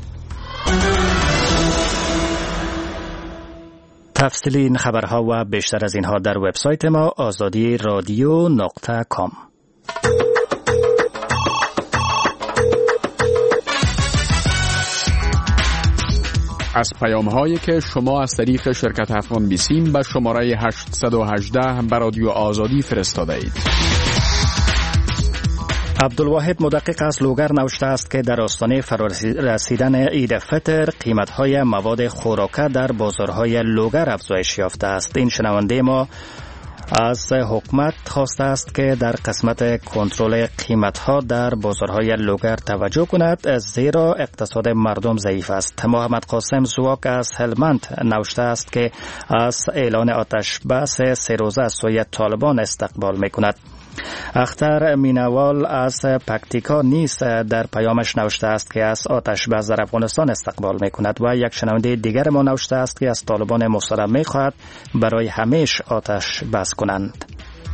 تفصیل این خبرها و بیشتر از اینها در وبسایت ما آزادی رادیو نقطه کام. از پیام هایی که شما از طریق شرکت افغان بیسیم به شماره هشت یک هشت به رادیو آزادی فرستاده اید. عبدالواحد مدقق از لوگر نوشته است که در آستانه فرارسیدن عید فطر قیمت‌های مواد خوراکه در بازارهای لوگر افزایش یافته است. این شنونده ما از حکومت خواسته است که در قسمت کنترل قیمت‌ها در بازارهای لوگر توجه کند، زیرا اقتصاد مردم ضعیف است. محمد قاسم زواک از هلمند نوشته است که از اعلان آتش بس سه روزه از سوی طالبان استقبال می‌کند. اختر مینوال از پکتیکا نیز در پیامش نوشته است که از آتش بس در افغانستان استقبال می‌کند و یک شنونده دیگر ما نوشته است که از طالبان مسلح می‌خواهد برای همیشه آتش بس کنند.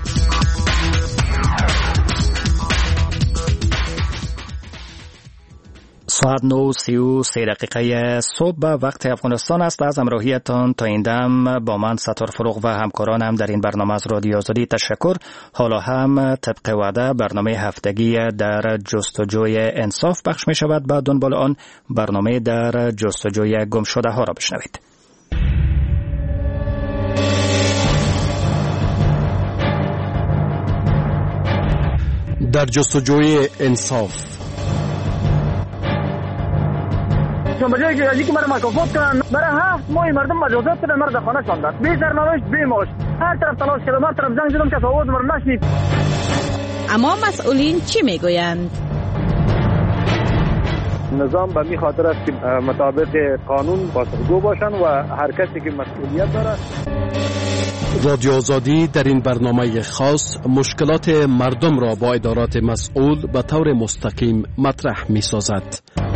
ساعت نه و سی و سه دقیقه صبح وقت افغانستان است. از همراهیتان تا این دم با من ستار فروغ و همکارانم در این برنامه از رادیو آزادی تشکر. حالا هم طبق وعده برنامه هفتگی در جستجوی انصاف پخش می شود. بعد دنبال آن برنامه در جستجوی گمشده ها را بشنوید. در جستجوی انصاف بجایی که یکی مرا مکافات کنن، برای هفت ماه مردم مجازات کردن، مرا در خانه شاندن، بی سرنوشت بی معاش. هر طرف تلاش کردم، هر طرف زنگ زدم که آواز مرا نشنید. اما مسئولین چی میگویند؟ نظام به می خاطر است که مطابق قانون پاسخگو باشند و هر کسی که مسئولیت دارد. رادیو آزادی در این برنامه خاص مشکلات مردم را با ادارات مسئول به طور مستقیم مطرح می سازد.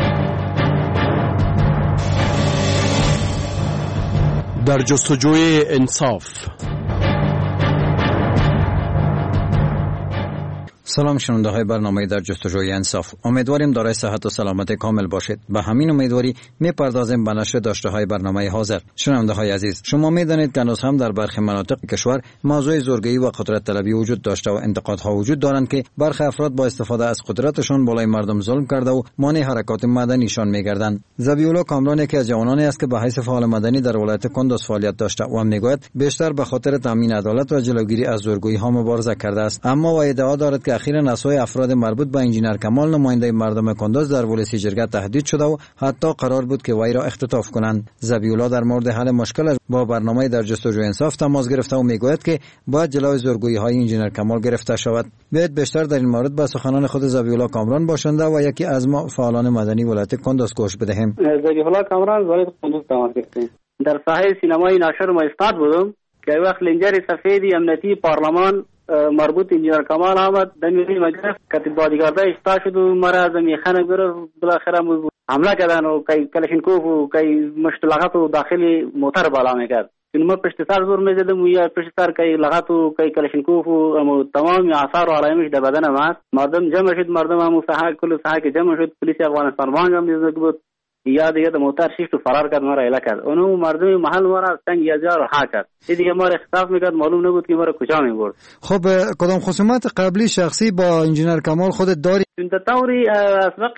در جستجوی انصاف. سلام شنونده های برنامه در جستجوی انصاف. امیدواریم دارای صحت و سلامت کامل باشید. به همین امیدواری میپردازیم به نشر داشته های برنامه حاضر. شنونده های عزیز، شما میدانید که هنوز هم در برخی مناطق کشور موضوع زورگیری و قدرت طلبی وجود داشته و انتقادها وجود دارند که برخی افراد با استفاده از قدرتشان بالای مردم ظلم کرده و مانع حرکات مدنیشان میگردند. ذبیحالله کامران یکی از جوانانی است که به حیث فعال مدنی در ولایت کندوز فعالیت داشته و میگوید بیشتر به خاطر تامین عدالت و جلوگیری از زورگویی ها مبارزه کرده است، اما و ادعا دارد که اخیراً نسای افراد مربوط به انجینر کمال نماینده مردم کندوز در ولسی جرگه تهدید شده و حتی قرار بود که وی را اختطاف کنند. ذبیحالله در مورد حل مشکل با برنامه در جستجوی انصاف تماس گرفته و میگوید که باید جلوی زورگویی های انجینر کمال گرفته شود. بیاید بیشتر در این مورد به سخنان خود ذبیحالله کامران باشنده و یکی از ما فعالان مدنی ولایت کندوز گوش بدهیم. ذبیحالله کامران ولایت کندوز تماس گرفتیم. در ساحه سینمای ناشر ما استاد بودم که وقت لنجر سفیدی امنیتی پارلمان مربوط انجینر کمال آمد دمیری مجلس کتب بادیگارده اشتا شد و مرا از میخانه گرفت. بالاخره حمله کردن و کای کلاشینکوف و کای مشتلقات و داخلی موتر بالا میکرد. ما پشت سر زور میزدم و یا پشت سر کای لغات و کای کلاشینکوف و تمام آثار و علائمش در بدن ما است. مردم جمع شد، مردم هم ساحه کل ساحه که جمع شد، پلیس افغانستان وانگ هم دیده بود یا دیگه د موتر شیشت و فرار کرد، مرا اله کرد. اونو مردم محل مرا سنگ یازار و ها کرد. دیگه ما را اختطاف میکرد، معلوم نبود که مرا کجا میبرد. خب کدام خصومات قبلی شخصی با انجینر کمال خودت داری؟ در طوری اسبق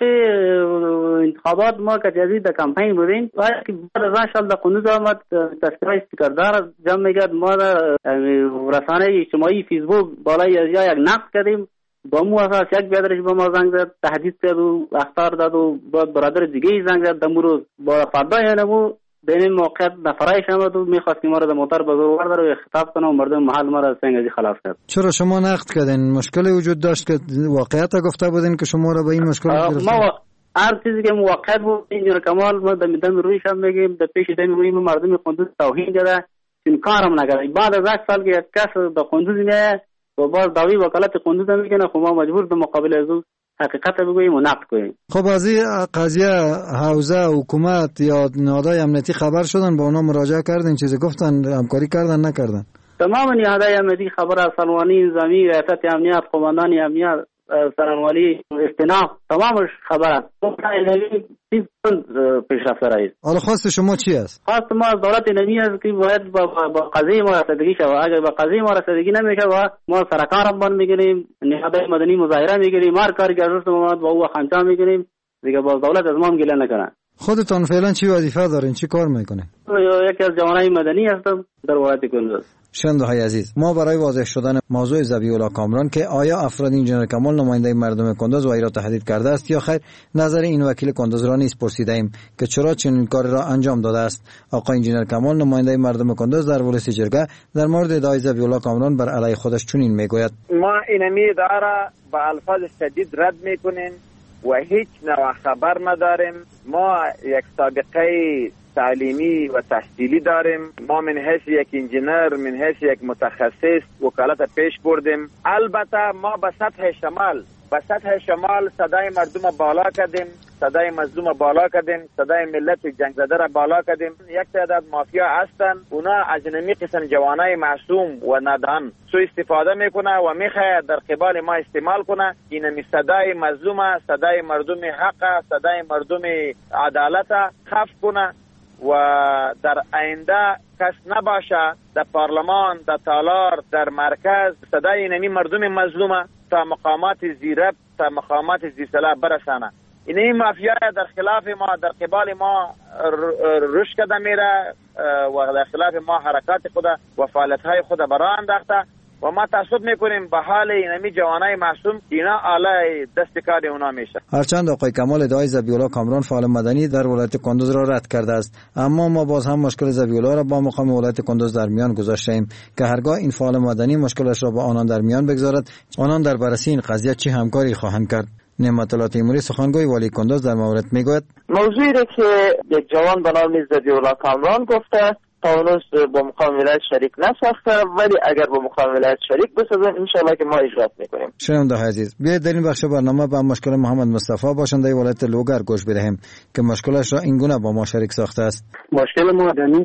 انتخابات ما که جدید در کمپین بودیم و که بعد از سال در قندوز آمد تذکره استیکردار جمع میکرد. ما رسانه اجتماعی فیسبوک بالای از یک نقد کردیم، با مو اساس یک بیادرش با ما زنگ زد، تهدید کرد و اخطار داد و با برادر دیگه زنگ زد. دمو روز با فردا یعنی بین این موقعیت نفرایش آمد و میخواست که ما را در موتر بزرگ ورداره و اختطاف کنه و مردم محل ما را از سنگازی خلاص کرد. چرا شما نقد کردین؟ مشکلی وجود داشت که واقعیت گفته بودین که شما را به این مشکل گرفتین؟ ما هر چیزی که موقعیت بود انجینر کمال ما در میدان رویش هم میگیم، در پیش دمی روی مردم کندوز توهین کرده، این کارم نکرده. بعد از یک سال که یک کس در کندوز میاد و باز دعوی وکالت کندوز میکنه، خب ما مجبور به مقابل از او حقیقت بگوییم و نقد کنیم. خب از این قضیه حوزه حکومت یا نهادهای امنیتی خبر شدن، با اونا مراجعه کردن، چیزی گفتن، همکاری کردن نکردن؟ تمام نهادهای امنیتی خبر از سلوانی نظامی، ریاست امنیت، قماندان امنیت، سرانوالی، استناف، تمامش خبر است. پیشرفت رئیس. حالا خواست شما چی است؟ خواست ما از دولت نمی است که باید با, با قضیه ما رسیدگی شود. اگر با قضیه ما رسیدگی نمیشه و ما سرکار هم بند میگیریم، نهادهای مدنی مظاهره میگیریم، هر کاری که از ما با او خنجا میگیریم دیگه. با دولت از ما هم گله نکنه. خودتان فعلا چی وظیفه دارین؟ چی کار میکنین؟ یکی از جوانای مدنی هستم در ولایت کندوز. شنونده های عزیز، ما برای واضح شدن موضوع ذبیحالله کامران که آیا افراد انجینر کمال نماینده مردم کندوز و ایرا تهدید کرده است یا خیر، نظر این وکیل کندوز را نیز پرسیدیم که چرا چنین کار را انجام داده است. آقای انجینر کمال نماینده مردم کندوز در ولسی جرگه در مورد ادعای ذبیحالله کامران بر علیه خودش چنین میگوید: ما این ادعا با الفاظ شدید رد میکنیم و هیچ نوع خبر نداریم. ما یک سابقه تعلیمی و تحصیلی داریم. ما من حیث یک انجینر، من حیث یک متخصص وکالت پیش بردیم. البته ما به سطح شمال به سطح شمال صدای مردم بالا کردیم، صدای مظلوم بالا کردیم، صدای ملت جنگ زده را بالا کردیم. یک تعداد مافیا هستن، اونا از نمی قسم جوانای معصوم و نادان سو استفاده میکنه و میخواد در قبال ما استعمال کنه. اینمی صدای مظلوم، صدای مردم حق، صدای مردم عدالت خفت کنه و در آینده کس نباشه در پارلمان، در تالار، در مرکز صدای اینمی مردم مظلومه تا مقامات زیرب، تا مقامات زیرسلاح برسانه. اینمی مافیا در خلاف ما، در قبال ما رشد کرده میره و در خلاف ما حرکات خود و فعالیت‌های خود برای انداخته و ما تعصب میکنیم به حال اینمی جوانای معصوم. اینا آله دست کار اونا میشه. هرچند آقای کمال ادعای ذبیحالله کامران فعال مدنی در ولایت کندوز را رد کرده است، اما ما باز هم مشکل ذبیحالله را با مقام ولایت کندوز در میان گذاشتیم که هرگاه این فعال مدنی مشکلش را با آنان در میان بگذارد، آنان در بررسی این قضیه چه همکاری خواهند کرد. نعمت الله تیموری سخنگوی والی کندوز در مورد میگوید: موضوعی را که یک جوان به نام ذبیحالله کامران گفته تاونوس با مقام ولایت شریک نساخته، ولی اگر با مقام ولایت شریک بسازن انشالله که ما اجرات میکنیم. شنونده عزیز، بیایید در این بخش برنامه به مشکل محمد مصطفی باشنده ولایت لوگر گوش بدهیم که مشکلش را این گونه با ما شریک ساخته است. مشکل ما در اینجا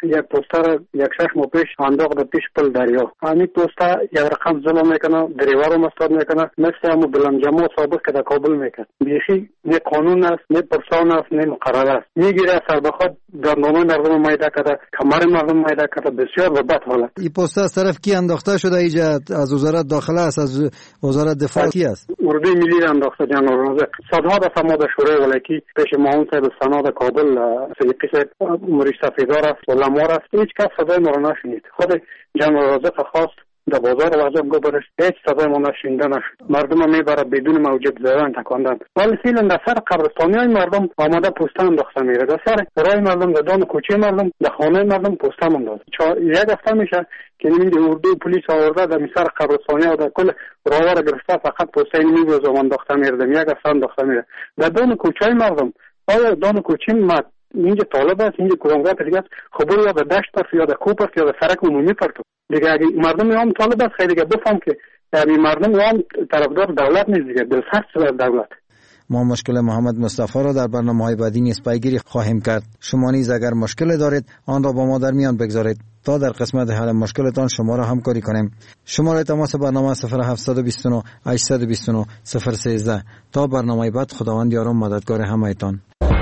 یک پوستر یک شش ماه پیش انداخت پیش پل دریا. همین پوستر یک رقم ظلم میکنه، دریور رو مستاد میکنه، مثل همون بلندجما سابق که در کابل میکرد. بیخی نه قانون است، نه پرسان است، نه مقرر است. میگیره سر بخواد گندم مردم میده کرده، کمر مردم میده کرده، بسیار و بد حالت. این پوستر از طرف کی انداخته شده؟ اینجا از وزارت داخله است، از وزارت دفاع کی است؟ اردوی ملی انداخته جناب رازق. صدها دفعه ما در شورای ولایتی پیش معاون صاحب سنا کابل سیدی صاحب مریش سفیدار است، علما است، هیچ کس صدای ما را نشنید. خود جناب رازق خواست در بازار وجب گوبرش هیچ صدای ما نشنیده نشد. مردم میبره بدون موجب زدن تکاندن. ولی فعلا در سر قبرستانی های مردم آماده پوسته انداخته میره. در سر رای مردم، در دان کوچه مردم، در خانه مردم پوسته انداخته. یک هفته میشه که نمیده اردو پلیس آورده در سر قبرستانی و در کل راهوار گرفته، فقط پوسته نمیگوزه و انداخته میره. یک هفته انداخته میره. در دان کوچه مردم، آیا دان کوچه مرد اینجا طالب است، اینجا کورانگاه دیگه خب یا در دشت است یا در کوپ است یا در سرک عمومی پرتو دیگه. اگه مردم هم طالب است خیلی دیگه بفهم که یعنی مردم هم طرفدار دولت نیست دیگه، دلخواه از دولت. ما مشکل محمد مصطفی را در برنامه‌های بعدی نیز پیگیری خواهیم کرد. شما نیز اگر مشکل دارید آن را با ما در میان بگذارید تا در قسمت حل مشکلتان شما را همکاری کنیم. شماره تماس برنامه صفر هفت دو نه هشت دو نه صفر یک سه. تا برنامه بعد خداوند یار و مددگار همه‌تان.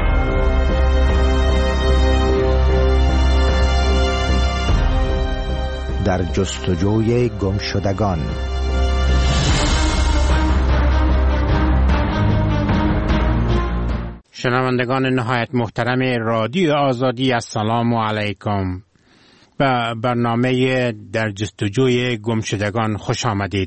در جستجوی گمشدگان. شنوندگان نهایت محترم رادیو آزادی، السلام علیکم. به برنامه در جستجوی گمشدگان خوش آمدید.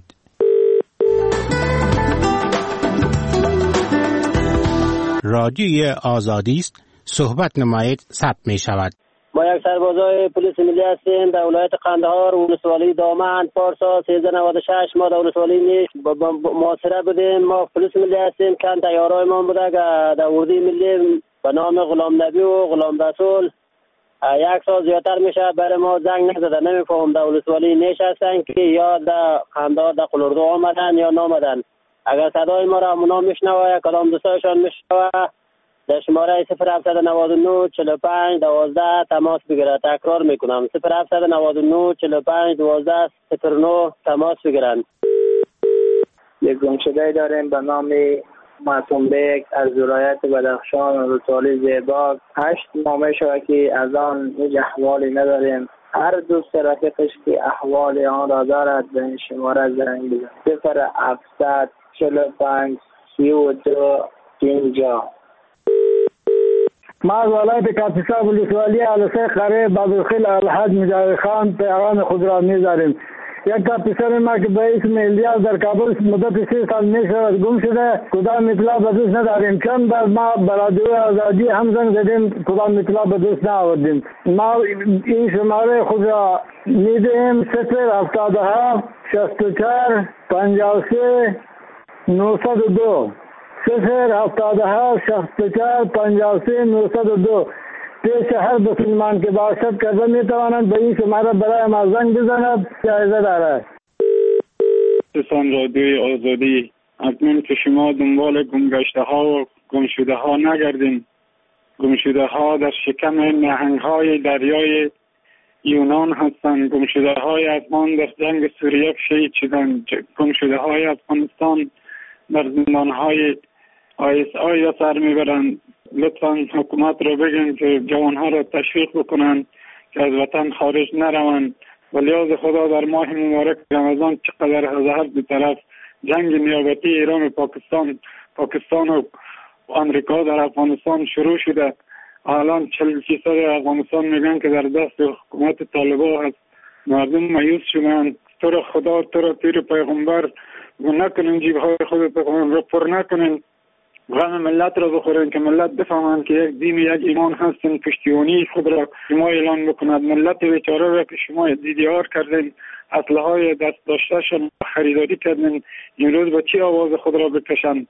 رادیو آزادی است، صحبت نمایید ثبت می شود. ما یک سربازای پلیس ملی هستیم در ولایت قندهار، ولسوالی دامن، پارسا سیزده نود و شش. ما در ولسوالی نیش محاصره بودیم. ما پلیس ملی هستیم. کن تیارای ما بوده که در اردوی ملی به نام غلام نبی و غلام رسول یک سال زیادتر میشه برای ما زنگ نزده. نمیفهم در ولسوالی نیش هستن که یا در قندهار در قلردو آمدن یا نامدن. اگر صدای ما را همونا میشنوه یا کدام دوستایشان میشنوه در شماره صفر هفت نه نه چهل و پنج دوازده تماس بگیرد. تکرار میکنم صفر هفت نه نه چهل و پنج دوازده صفر نه تماس بگیرند. یک گمشده داریم به نام معصوم بیگ از ولایت بدخشان و ولسوالی زیباک. هشت نامه شوکی از آن هیچ احوالی نداریم. هر دوست رفیقش که احوال آن را دارد به این شماره زنگ بزن. صفر هفت چهل و پنج سی و دو پنجاه. ما از ولایت کاپیسا ولسوالی علسه قریب بدرخیل الحاج مجاهد خان پیغام خود را می‌داریم. یک کاپیسر ما که به اسم الیاس در کابل مدت سی سال میشه گم شده، کدام اطلاع به دست نداریم. چند بار ما برادر آزادی هم زنگ زدیم، کدام اطلاع به دست نآوردیم. ما این شماره خود را میدیم صفر هفتاد و هفت شصت و چهار پنجاه و سه نهصد و دو. صفر هفتاد و هفت شصت و چهار پنجاه و سه نهصد و دو. پیش هر مسلمان که باشد کرده میتوانند به این شماره برای ما زنگ بزند، جایزه دارد. دوستان رادیوی آزادی، اکنون که شما دنبال گمگشته ها و گمشده ها نگردین. گمشده ها در شکم نهنگ های دریای یونان هستند. گمشده های افغان در جنگ سوریه شهید شدند. گمشده های افغانستان در زندان های آی اس آی سر میبرند. لطفا حکومت را بگن که جوانها را تشویق بکنن که از وطن خارج نروند. و لیاز خدا در ماه مبارک رمضان چقدر از هر دو طرف جنگ نیابتی ایران و پاکستان پاکستان و امریکا در افغانستان شروع شده. الان چهل فیصد افغانستان میگن که در دست حکومت طالبان هست. مردم مایوس شدن. تو را خدا، تو را پیر پیغمبر نکنین جیبهای خودت را پر نکنین، غم ملت را بخورین که ملت بفهمند که یک دین و یک ایمان هستن. پشتیبانی خود را شما اعلان بکند. ملت بیچاره را که شما دیدار کردین، اسلحه های دست داشتهشان خریداری کردین، امروز با چی آواز خود را بکشند؟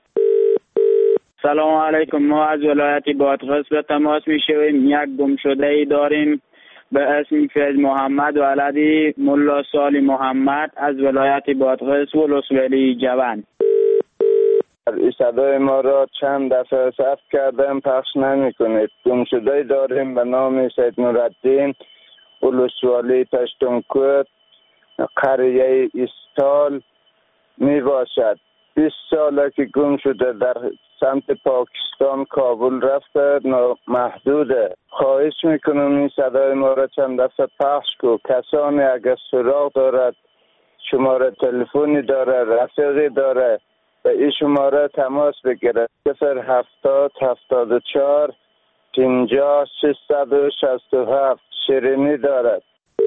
سلام علیکم. ما از ولایت بادغیس به تماس می شویم. یک گمشده ای داریم به اسم فیض محمد ولدی ملا سالی محمد از ولایت بادغیس و ولسوالی جوان. صدای ما را چند دفعه ثبت کردن، پخش نمی کنید. گمشده داریم به نام سید نورالدین ولسوالی پشتونکوت قریه استال می باشد. بیست ساله که گم شده در سمت پاکستان کابل رفته، نامحدوده. خواهش میکنم این صدای ما را چند دفعه پخش کو. کسانی اگر سراغ دارد، شماره تلفنی داره، رفیقی داره، به این شماره تماس بگیرد. صفر هفتاد هفتاد و چهار پنجاه ششصد و شصت و هفت. شیرینی دارد.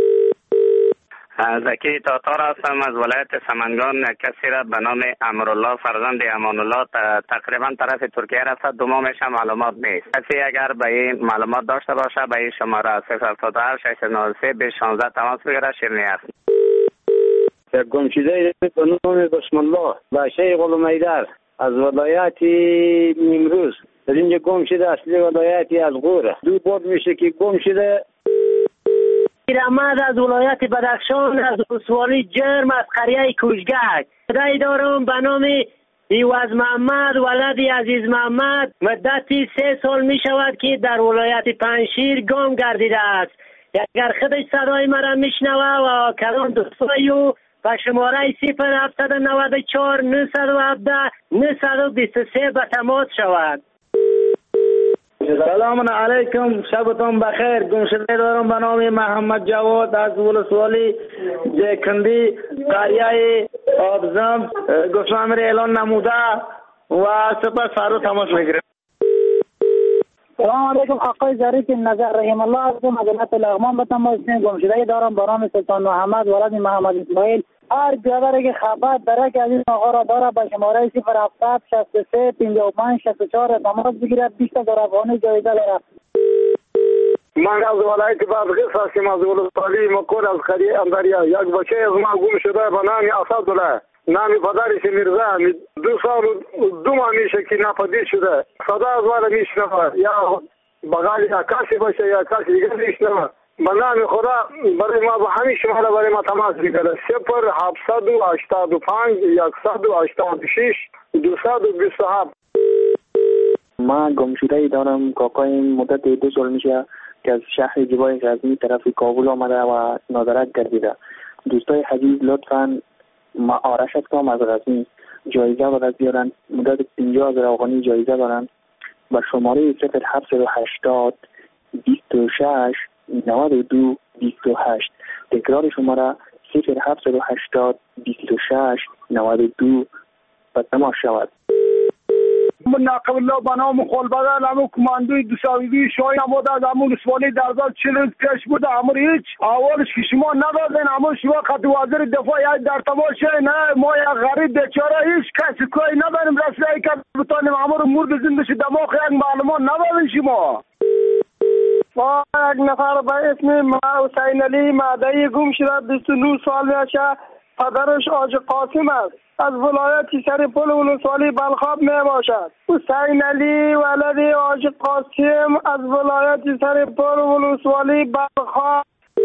زکی تاتار هستم از ولایت سمنگان. کسی را به نام امرالله فرزند امانالله تقریبا طرف ترکیه رفته، دو ماه میشه معلومات نیست. کسی اگر به این معلومات داشته باشه به این شماره صفر هفتاد و هفت ششصد و نود و سه بیست و شانزده تماس بگیره. شیرینی است. یک گمشده به نام بسم الله باشه غلومیدر از ولایت نیمروز. در اینجا گمشده اصلی ولایتی از غوره. دو بار میشه که گمشده. پیرمرد از ولایت بدخشان از ولسوالی جرم از قریه کوشگک. پدری دارم به نام ایواز محمد ولد عزیز محمد. مدتی سه سال می شود که در ولایت پنجشیر گم گردیده است. اگر خودش صدای مرا میشنوه و کلام دوستای او و شماره صفر هفتصد و نود و چهار نهصد و هفده نهصد و بیست و سه به تماس شود. سلام علیکم، شبتون بخیر. گمشده دارم به نام محمد جواد از ولسوالی جکندی قریه آبزم. گفتم اعلان نموده و سپس فردا تماس میگیرم. سلام علیکم آقای ظریف نظر رحم الله از مدینه لغمان به تماس میگیرم. گمشده دارم به نام سلطان محمد ولد محمد اسماعیل. هر برادری که خبر داره که از این آقا را داره به شماره صفر هفتاد شصت و سه پنجاه و پنج شصت و چهار تماس بگیرد. بیست هزار افغانی جایزه داره. من از ولایت بادغیس هستم، از ولسوالی مقول از قریه اندریا. یک بچه از ما گم شده به نام اسدالله، نام پدرش میرزا. دو سال دو ماه میشه که ناپدید شده. صدا از ما را میشنوه، یا بغل یا کسی باشه یا کسی دیگه میشنوه. به نام خدا برای ما به همین شماره برای ما تماس بگیره. صفر هفتصد و هشتاد و پنج صد و هشتاد و شش دویست و بیست و هفت. من گمشده دارم. کاکایم مدت دو سال میشه که از شهر جبای غزنی طرف کابل آمده و نادرک گردیده. دوستای عزیز لطفاً ما آرش هستم از غزنی. جایزه برای بیارن. مدت پنجاه هزار افغانی جایزه دارن. با شماره صفر هفتصد و هشتاد بیست و شش نود و دو بیست و هشت. تکرار شماره صفر هفتصد و هشتاد بیست و شش نود و دو به تماس شود. من ناقب الله به نام خلبدل همون کماندوی دوساویدی شاهی نموده از همون رسوالی درزاد چلوز پیش بوده. همون هیچ اولش که شما ندادن، همون شما خط وزیر دفاع یک در تماشه. نه ما یک غریب بیچاره هیچ کسی کوی نداریم رسیایی که بتانیم همون رو مرد زندشی دماغ یک معلومات ندادن شما. ما یک نفر به اسم ما حسین علی مادهی گم شده، بیست و نه سال میشه. پدرش آج قاسم است، از ولایت سرپل ولسوالی بلخاب می باشد. حسین علی ولد آج قاسم از ولایت سرپل ولسوالی بلخاب.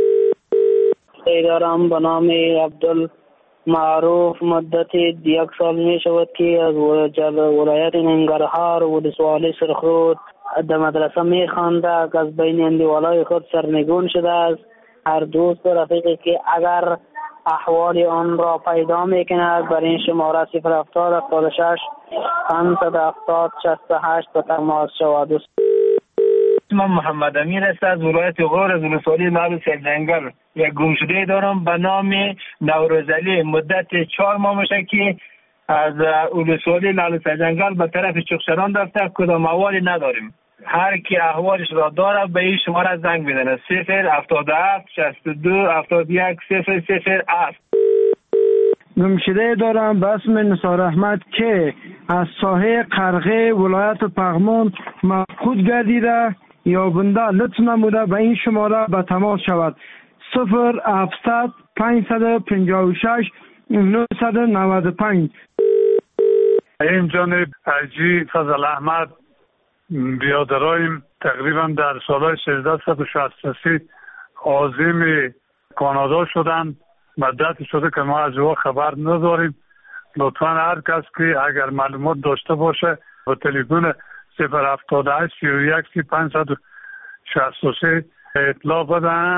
دارم به نام عبدال معروف. مدت یک سال می شود که از ولایت ننگرهار ولسوالی سرخرود در مدرسه می خوانده که از بین اندیوالای خود سرنگون شده است. هر دوست و رفیقی که اگر احوال آن را پیدا می کند بر این شماره صفر هفتاد هفتاد و شش پانصد و هفتاد شصت و هشت به تماس شود. من محمد امیر است از ولایت غور از ولسوالی لال سرجنگل. یک گمشده دارم به نام نوروزعلی. مدت چهار ماه میشه که از ولسوالی لال سرجنگل به طرف چخشران رفته، کدام احوالی نداریم. هر کی احوالش را داره به این شماره زنگ بزنه. صفر هفتاد و هفت شصت و دو هفتاد و یک صفر صفر هفت. گمشده دارم به اسم نثار احمد که از ساحه قرغه ولایت پغمان مفقود گردیده. یابنده لطف نموده به این شماره به تماس شود. صفر هفتصد پانصد و پنجاه و شش نهصد و نود و پنج. این جانب حاجی فضل احمد بیادرایم تقریبا در سال سیزده و شصت و سه عازم کانادا شدند. مدت شده که ما از او خبر نداریم. لطفا هر کس که اگر معلومات داشته باشه با تلفن صفر هفتاد و هشت سی و یک سی پانصد و شصت و سه اطلاع بدهم.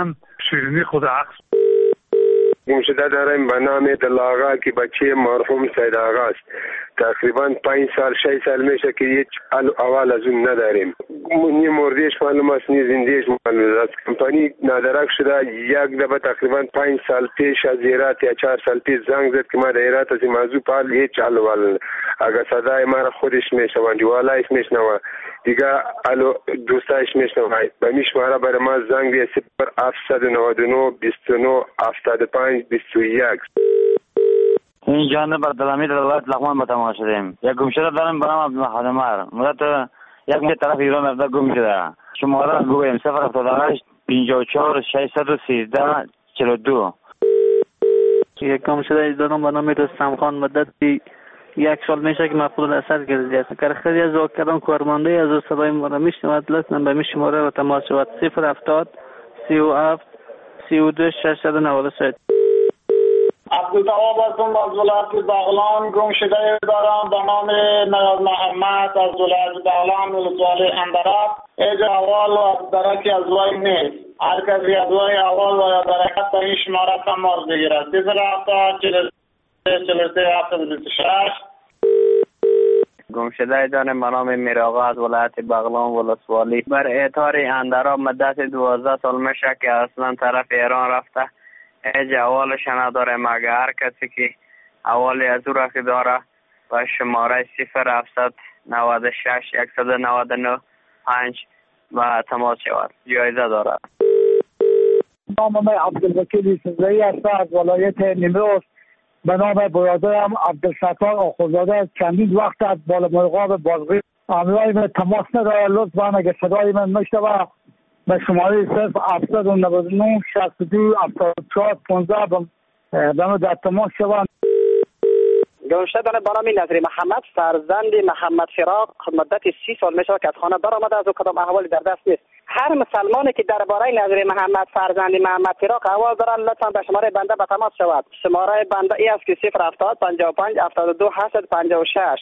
شیرینی خود عکس گمشده داریم به نام دلاغا که بچه مرحوم سید آقا است. تقریبا پنج سال شش سال میشه که هیچ اول از اون نداریم. نی مردیش معلوم است نی زندگیش معلوم است. کمپانی نادرک شده. یک دفعه تقریبا پنج سال پیش از ایرات یا چهار سال پیش زنگ زد که ما در ایرات از این موضوع پال هیچ حل ول اگر صدای ما را خودش میشنوند جوالایش میشنوه دیگه الو دوستایش میشنوه به میشماره برای ما زنگ دی صفر هفتصد و نود و نه بیست و نه هفتاد و پنج بیست و یک. این جانب عبدالحمید ولایت لغمان به تماس شدیم. یک گمشده دارم به نام عبدالمحمد عمر. مدت یک ماه طرف ایران رفته گم شده. شماره گویم صفر هفتاد و هشت پنجاه و چهار ششصد و سیزده چهل و دو. یک گمشده دارم به نام رستم خان. مدت یک سال میشه که مفقود الاثر کرده است. کار خیلی از واقعا کارمنده از صدای ما را میشنود. لطفا به شماره و تماس شود صفر هفتاد سی و هفت سی و دو ششصد و نود و سه. عبدالتواب هستم از ولایت بغلان. گم شده دارم به نام نیاز محمد از ولایت بغلان ولسوالی اندراب. ایجا اول و درکی از وای نیست. هر کسی از وای اول و درکت تا این شماره تماس بگیرد. صفر هفتاد چهل و سه هفتاد و شش. گم شده دارم به نام میراغا از ولایت بغلان ولسوالی. بر اعتار اندراب مدت دوازده سال میشه که اصلا طرف ایران رفته. ایج اولش نداره مگه هر کسی که اولی از او رخی داره با شماره صفر هفتصد نود و شش صد و نود و نه پنج و تماس شود. جایزه داره. نام من عبدالوکیل سزایی است از ولایت نیمروز. به نام برادرم عبدالستار آخوندزاده از چندین وقت از بالا مرغاب بازغی امروی من تماس نداره. لطفا اگه صدای من میشنوه به شماره صفر هفتصد و نود و نه شصت و دو هفتاد و چهار پانزده به من در تماس شوند. گمشده دارم به نام نظری محمد فرزند محمد فراق. مدت سی سال میشه که از خانه برآمده. از او کدام احوالی در دست نیست. هر مسلمانی که درباره نظری محمد فرزند محمد فراق احوال دارن لطفا به شماره بنده به تماس شود. شماره بنده ای است که صفر هفتاد پنجاه و پنج هفتاد و دو هشتصد و پنجاه و شش.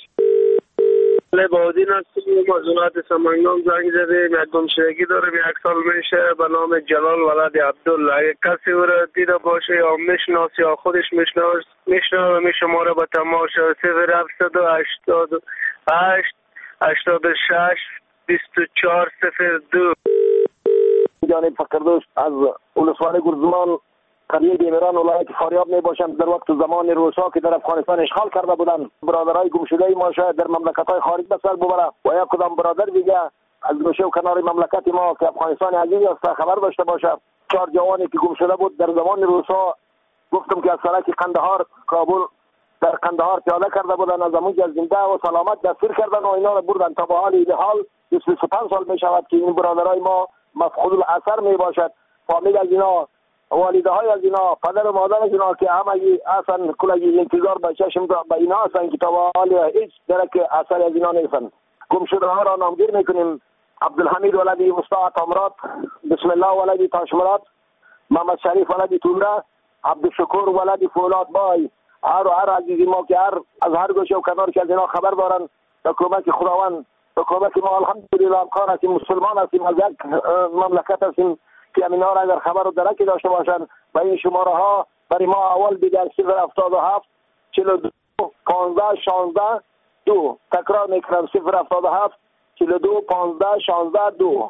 لبادین هستیم از ولایت سمنگان زنگ زدیم. یک گمشدگی داریم یک سال میشه به نام جلال ولد عبدالله. یک کسی او را دیده باشه یا میشناس یا خودش میشناس میشناسه می شماره به تماس صفر هفتصد و هشتاد و هشت هشتاد و شش بیست و چهار صفر دو. جانب فقردوست از ولسوالی گرزمان قریه دیمران ولایت فاریاب می باشم. در وقت زمان روسا که در افغانستان اشغال کرده بودند برادرای گمشده ما شاید در مملکت‌های خارج به سر ببره و یک کدام برادر دیگه از گوشه و کنار مملکت ما که افغانستان عزیز است خبر داشته باشه. چهار جوانی که گمشده بود در زمان روسا گفتم که از سرک قندهار کابل در قندهار پیاده کرده بودن. از اونجا زنده و سلامت دستگیر کردن و اینا رو بردن تا به حال این حال بیست و پنج سال می شود که این برادرای ما مفقود الاثر می باشد. فامیل از اینا والده های از اینا پدر و مادر از اینا که همگی اصلا کلگی انتظار به چشم به اینا هستن که تا به حال هیچ درک اثر از اینا نیستن. گمشده ها را نامگیر میکنیم. عبدالحمید ولدی مستعد امرات، بسم الله ولدی تاشمرات، محمد شریف ولدی تومره، عبدالشکور ولدی فولاد بای. هر و هر عزیزی ما که هر از هر گوشه و کنار که از اینا خبر دارن به کمک خداوند به کمک ما الحمدلله امکان هستیم مسلمان هستیم از یک مملکت هستیم که اینا را اگر خبر و درکی داشته باشن و این شماره ها برای ما اول دیگر صفر هفتاد و هفت چهل و دو پانزده شانزده دو. تکرار میکنم صفر هفتاد و هفت چهل و دو پانزده شانزده دو.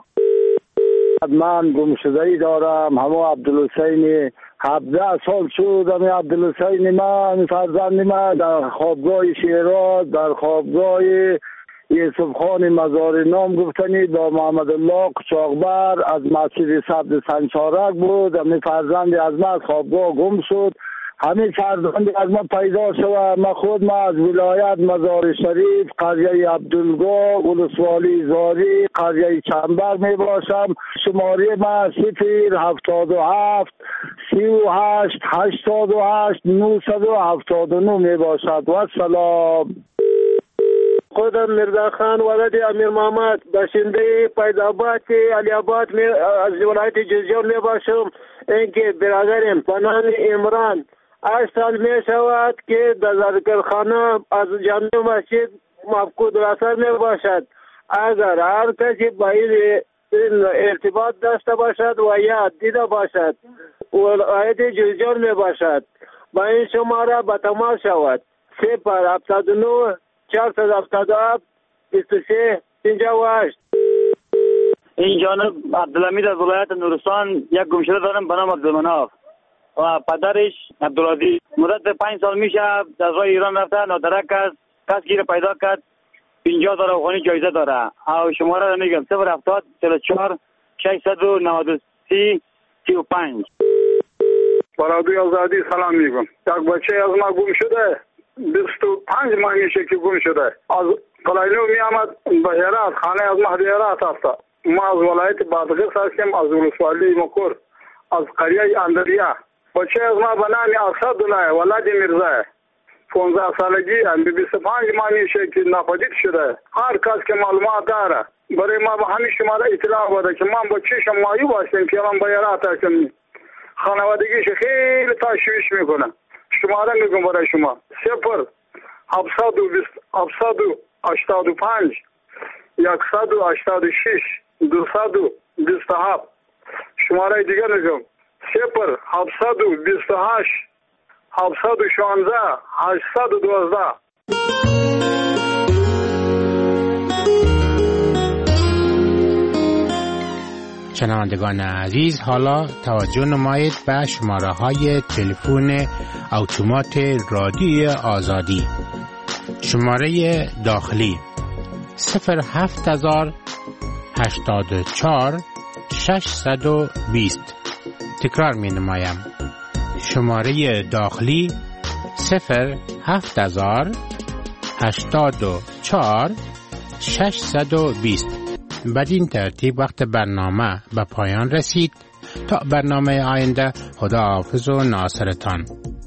من گمشده‌ای دارم همه عبدالحسین. هفده سال شد همی عبدالحسین من فرزند من در خوابگاه شیراز در خوابگاه یوسف خان مزار نام گفتنی با محمد الله قچاقبر از مسجد سبز سنچارک بود. همی فرزند از من خوابگاه گم شد. همین فرزند از من پیدا شد. من خود من از ولایت مزار شریف قریه عبدالگاه ولسوالی زاری قریه چنبر می باشم. شماره من صفر هفتاد و هفت سی و هشت هشتاد و هشت نهصد و هفتاد و نه می باشد. و سلام. خودم مرزا خان ولد امیر محمد باشنده پیداباد علی آباد از ولایت جوزجان می باشم. اینکه برادرم به نام عمران هشت سال می شود که در ذکرخانه از جامع مسجد مفقود الاثر می باشد. اگر هر کسی باید این ارتباط داشته باشد و یا دیده باشد ولایت جوزجان می باشد با این شماره به تماس شود صفر هفتاد و نه چهارصد و هفتاد و هفت بیست و سه پنجاه و هشت. این جانب عبدالحمید از ولایت نورستان یک گمشده دارم به نام عبدالمناف و پدرش عبدالعزیز. مدت پنج سال میشه در راه ایران رفته، نادرک است، کس گیر پیدا کرد، پنجاه هزار افغانی جایزه داره. او شماره رو میگم صفر هفتاد چهل و چهار ششصد و نود و سه سی و پنج. برادوی آزادی سلام میگم. یک بچه از ما گم شده، بیست و پنج ماه میشه که گم شده. از قلعلو می آمد به هرات، خانه از مهدی هرات هست. ما از ولایت بادغیس هستیم، از ولسوالی مکور، از قریه اندریا. بچه از ما به نام اسدالله ولد میرزا پانزده سالگی هم، بیست و پنج ماه میشه که ناپدید شده. هر کس که معلومات داره برای ما به همین شماره اطلاع بده که من با چشم مایو باشیم که من به هرات هستم. خانوادگیش خیلی تشویش میکنه. شماره میگم برای شما صفر هفتصد و بیست هفتصد و هشتاد و پنج یکصد و هشتاد و شش دویست و بیست و هفت. شماره دیگه میگم صفر هفتصد و بیست و هشت هفتصد و شانزده هشتصد و دوازده. شنوندگان عزیز، حالا توجه نمایید به شماره های تلفن اتومات رادیوی آزادی. شماره داخلی صفر هفت هزار هشتاد و چهار ششصد و بیست. تکرار می نمایم. شماره داخلی صفر هفت هزار هشتاد و چهار ششصد و بیست. بدین ترتیب وقت برنامه به پایان رسید. تا برنامه آینده، خدا حافظ و ناصرتان.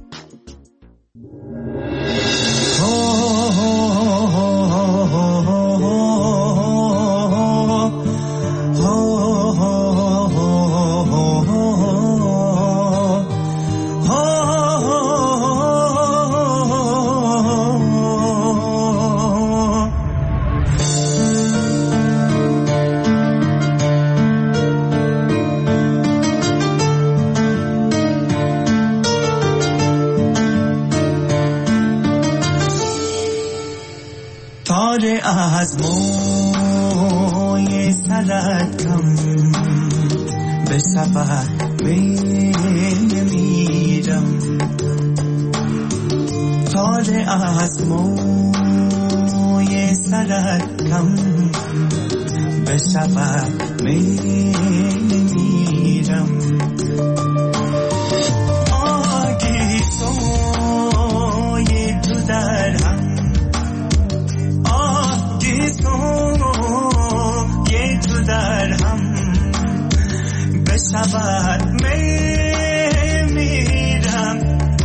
از موی سرت کم به سفر میرم، تاج از موی سرت کم به سفر میرم. آگی سوی تو در هم یه تو در هم به سفر میرم.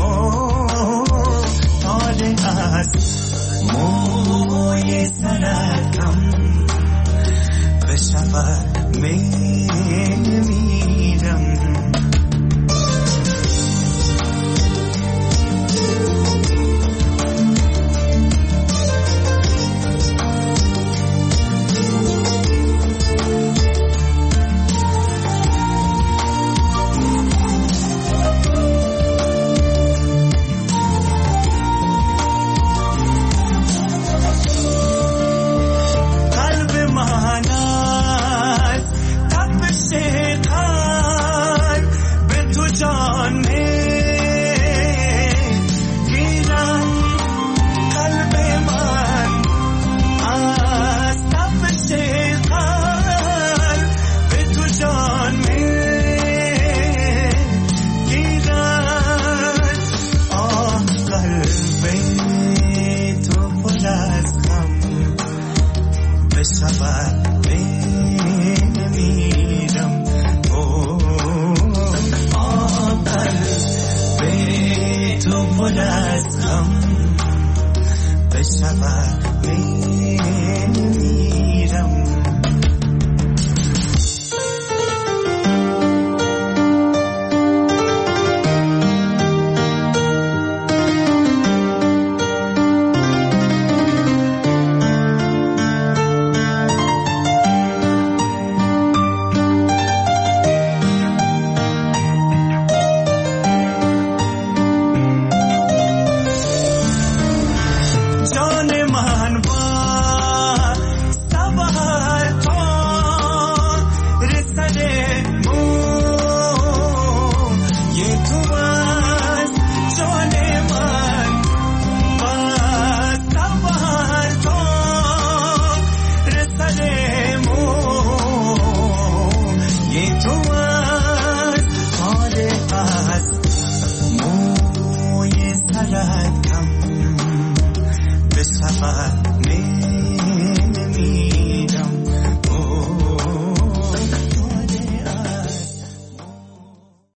تاج از موی سرم به سفر میرم. تو پر از غم به سفر می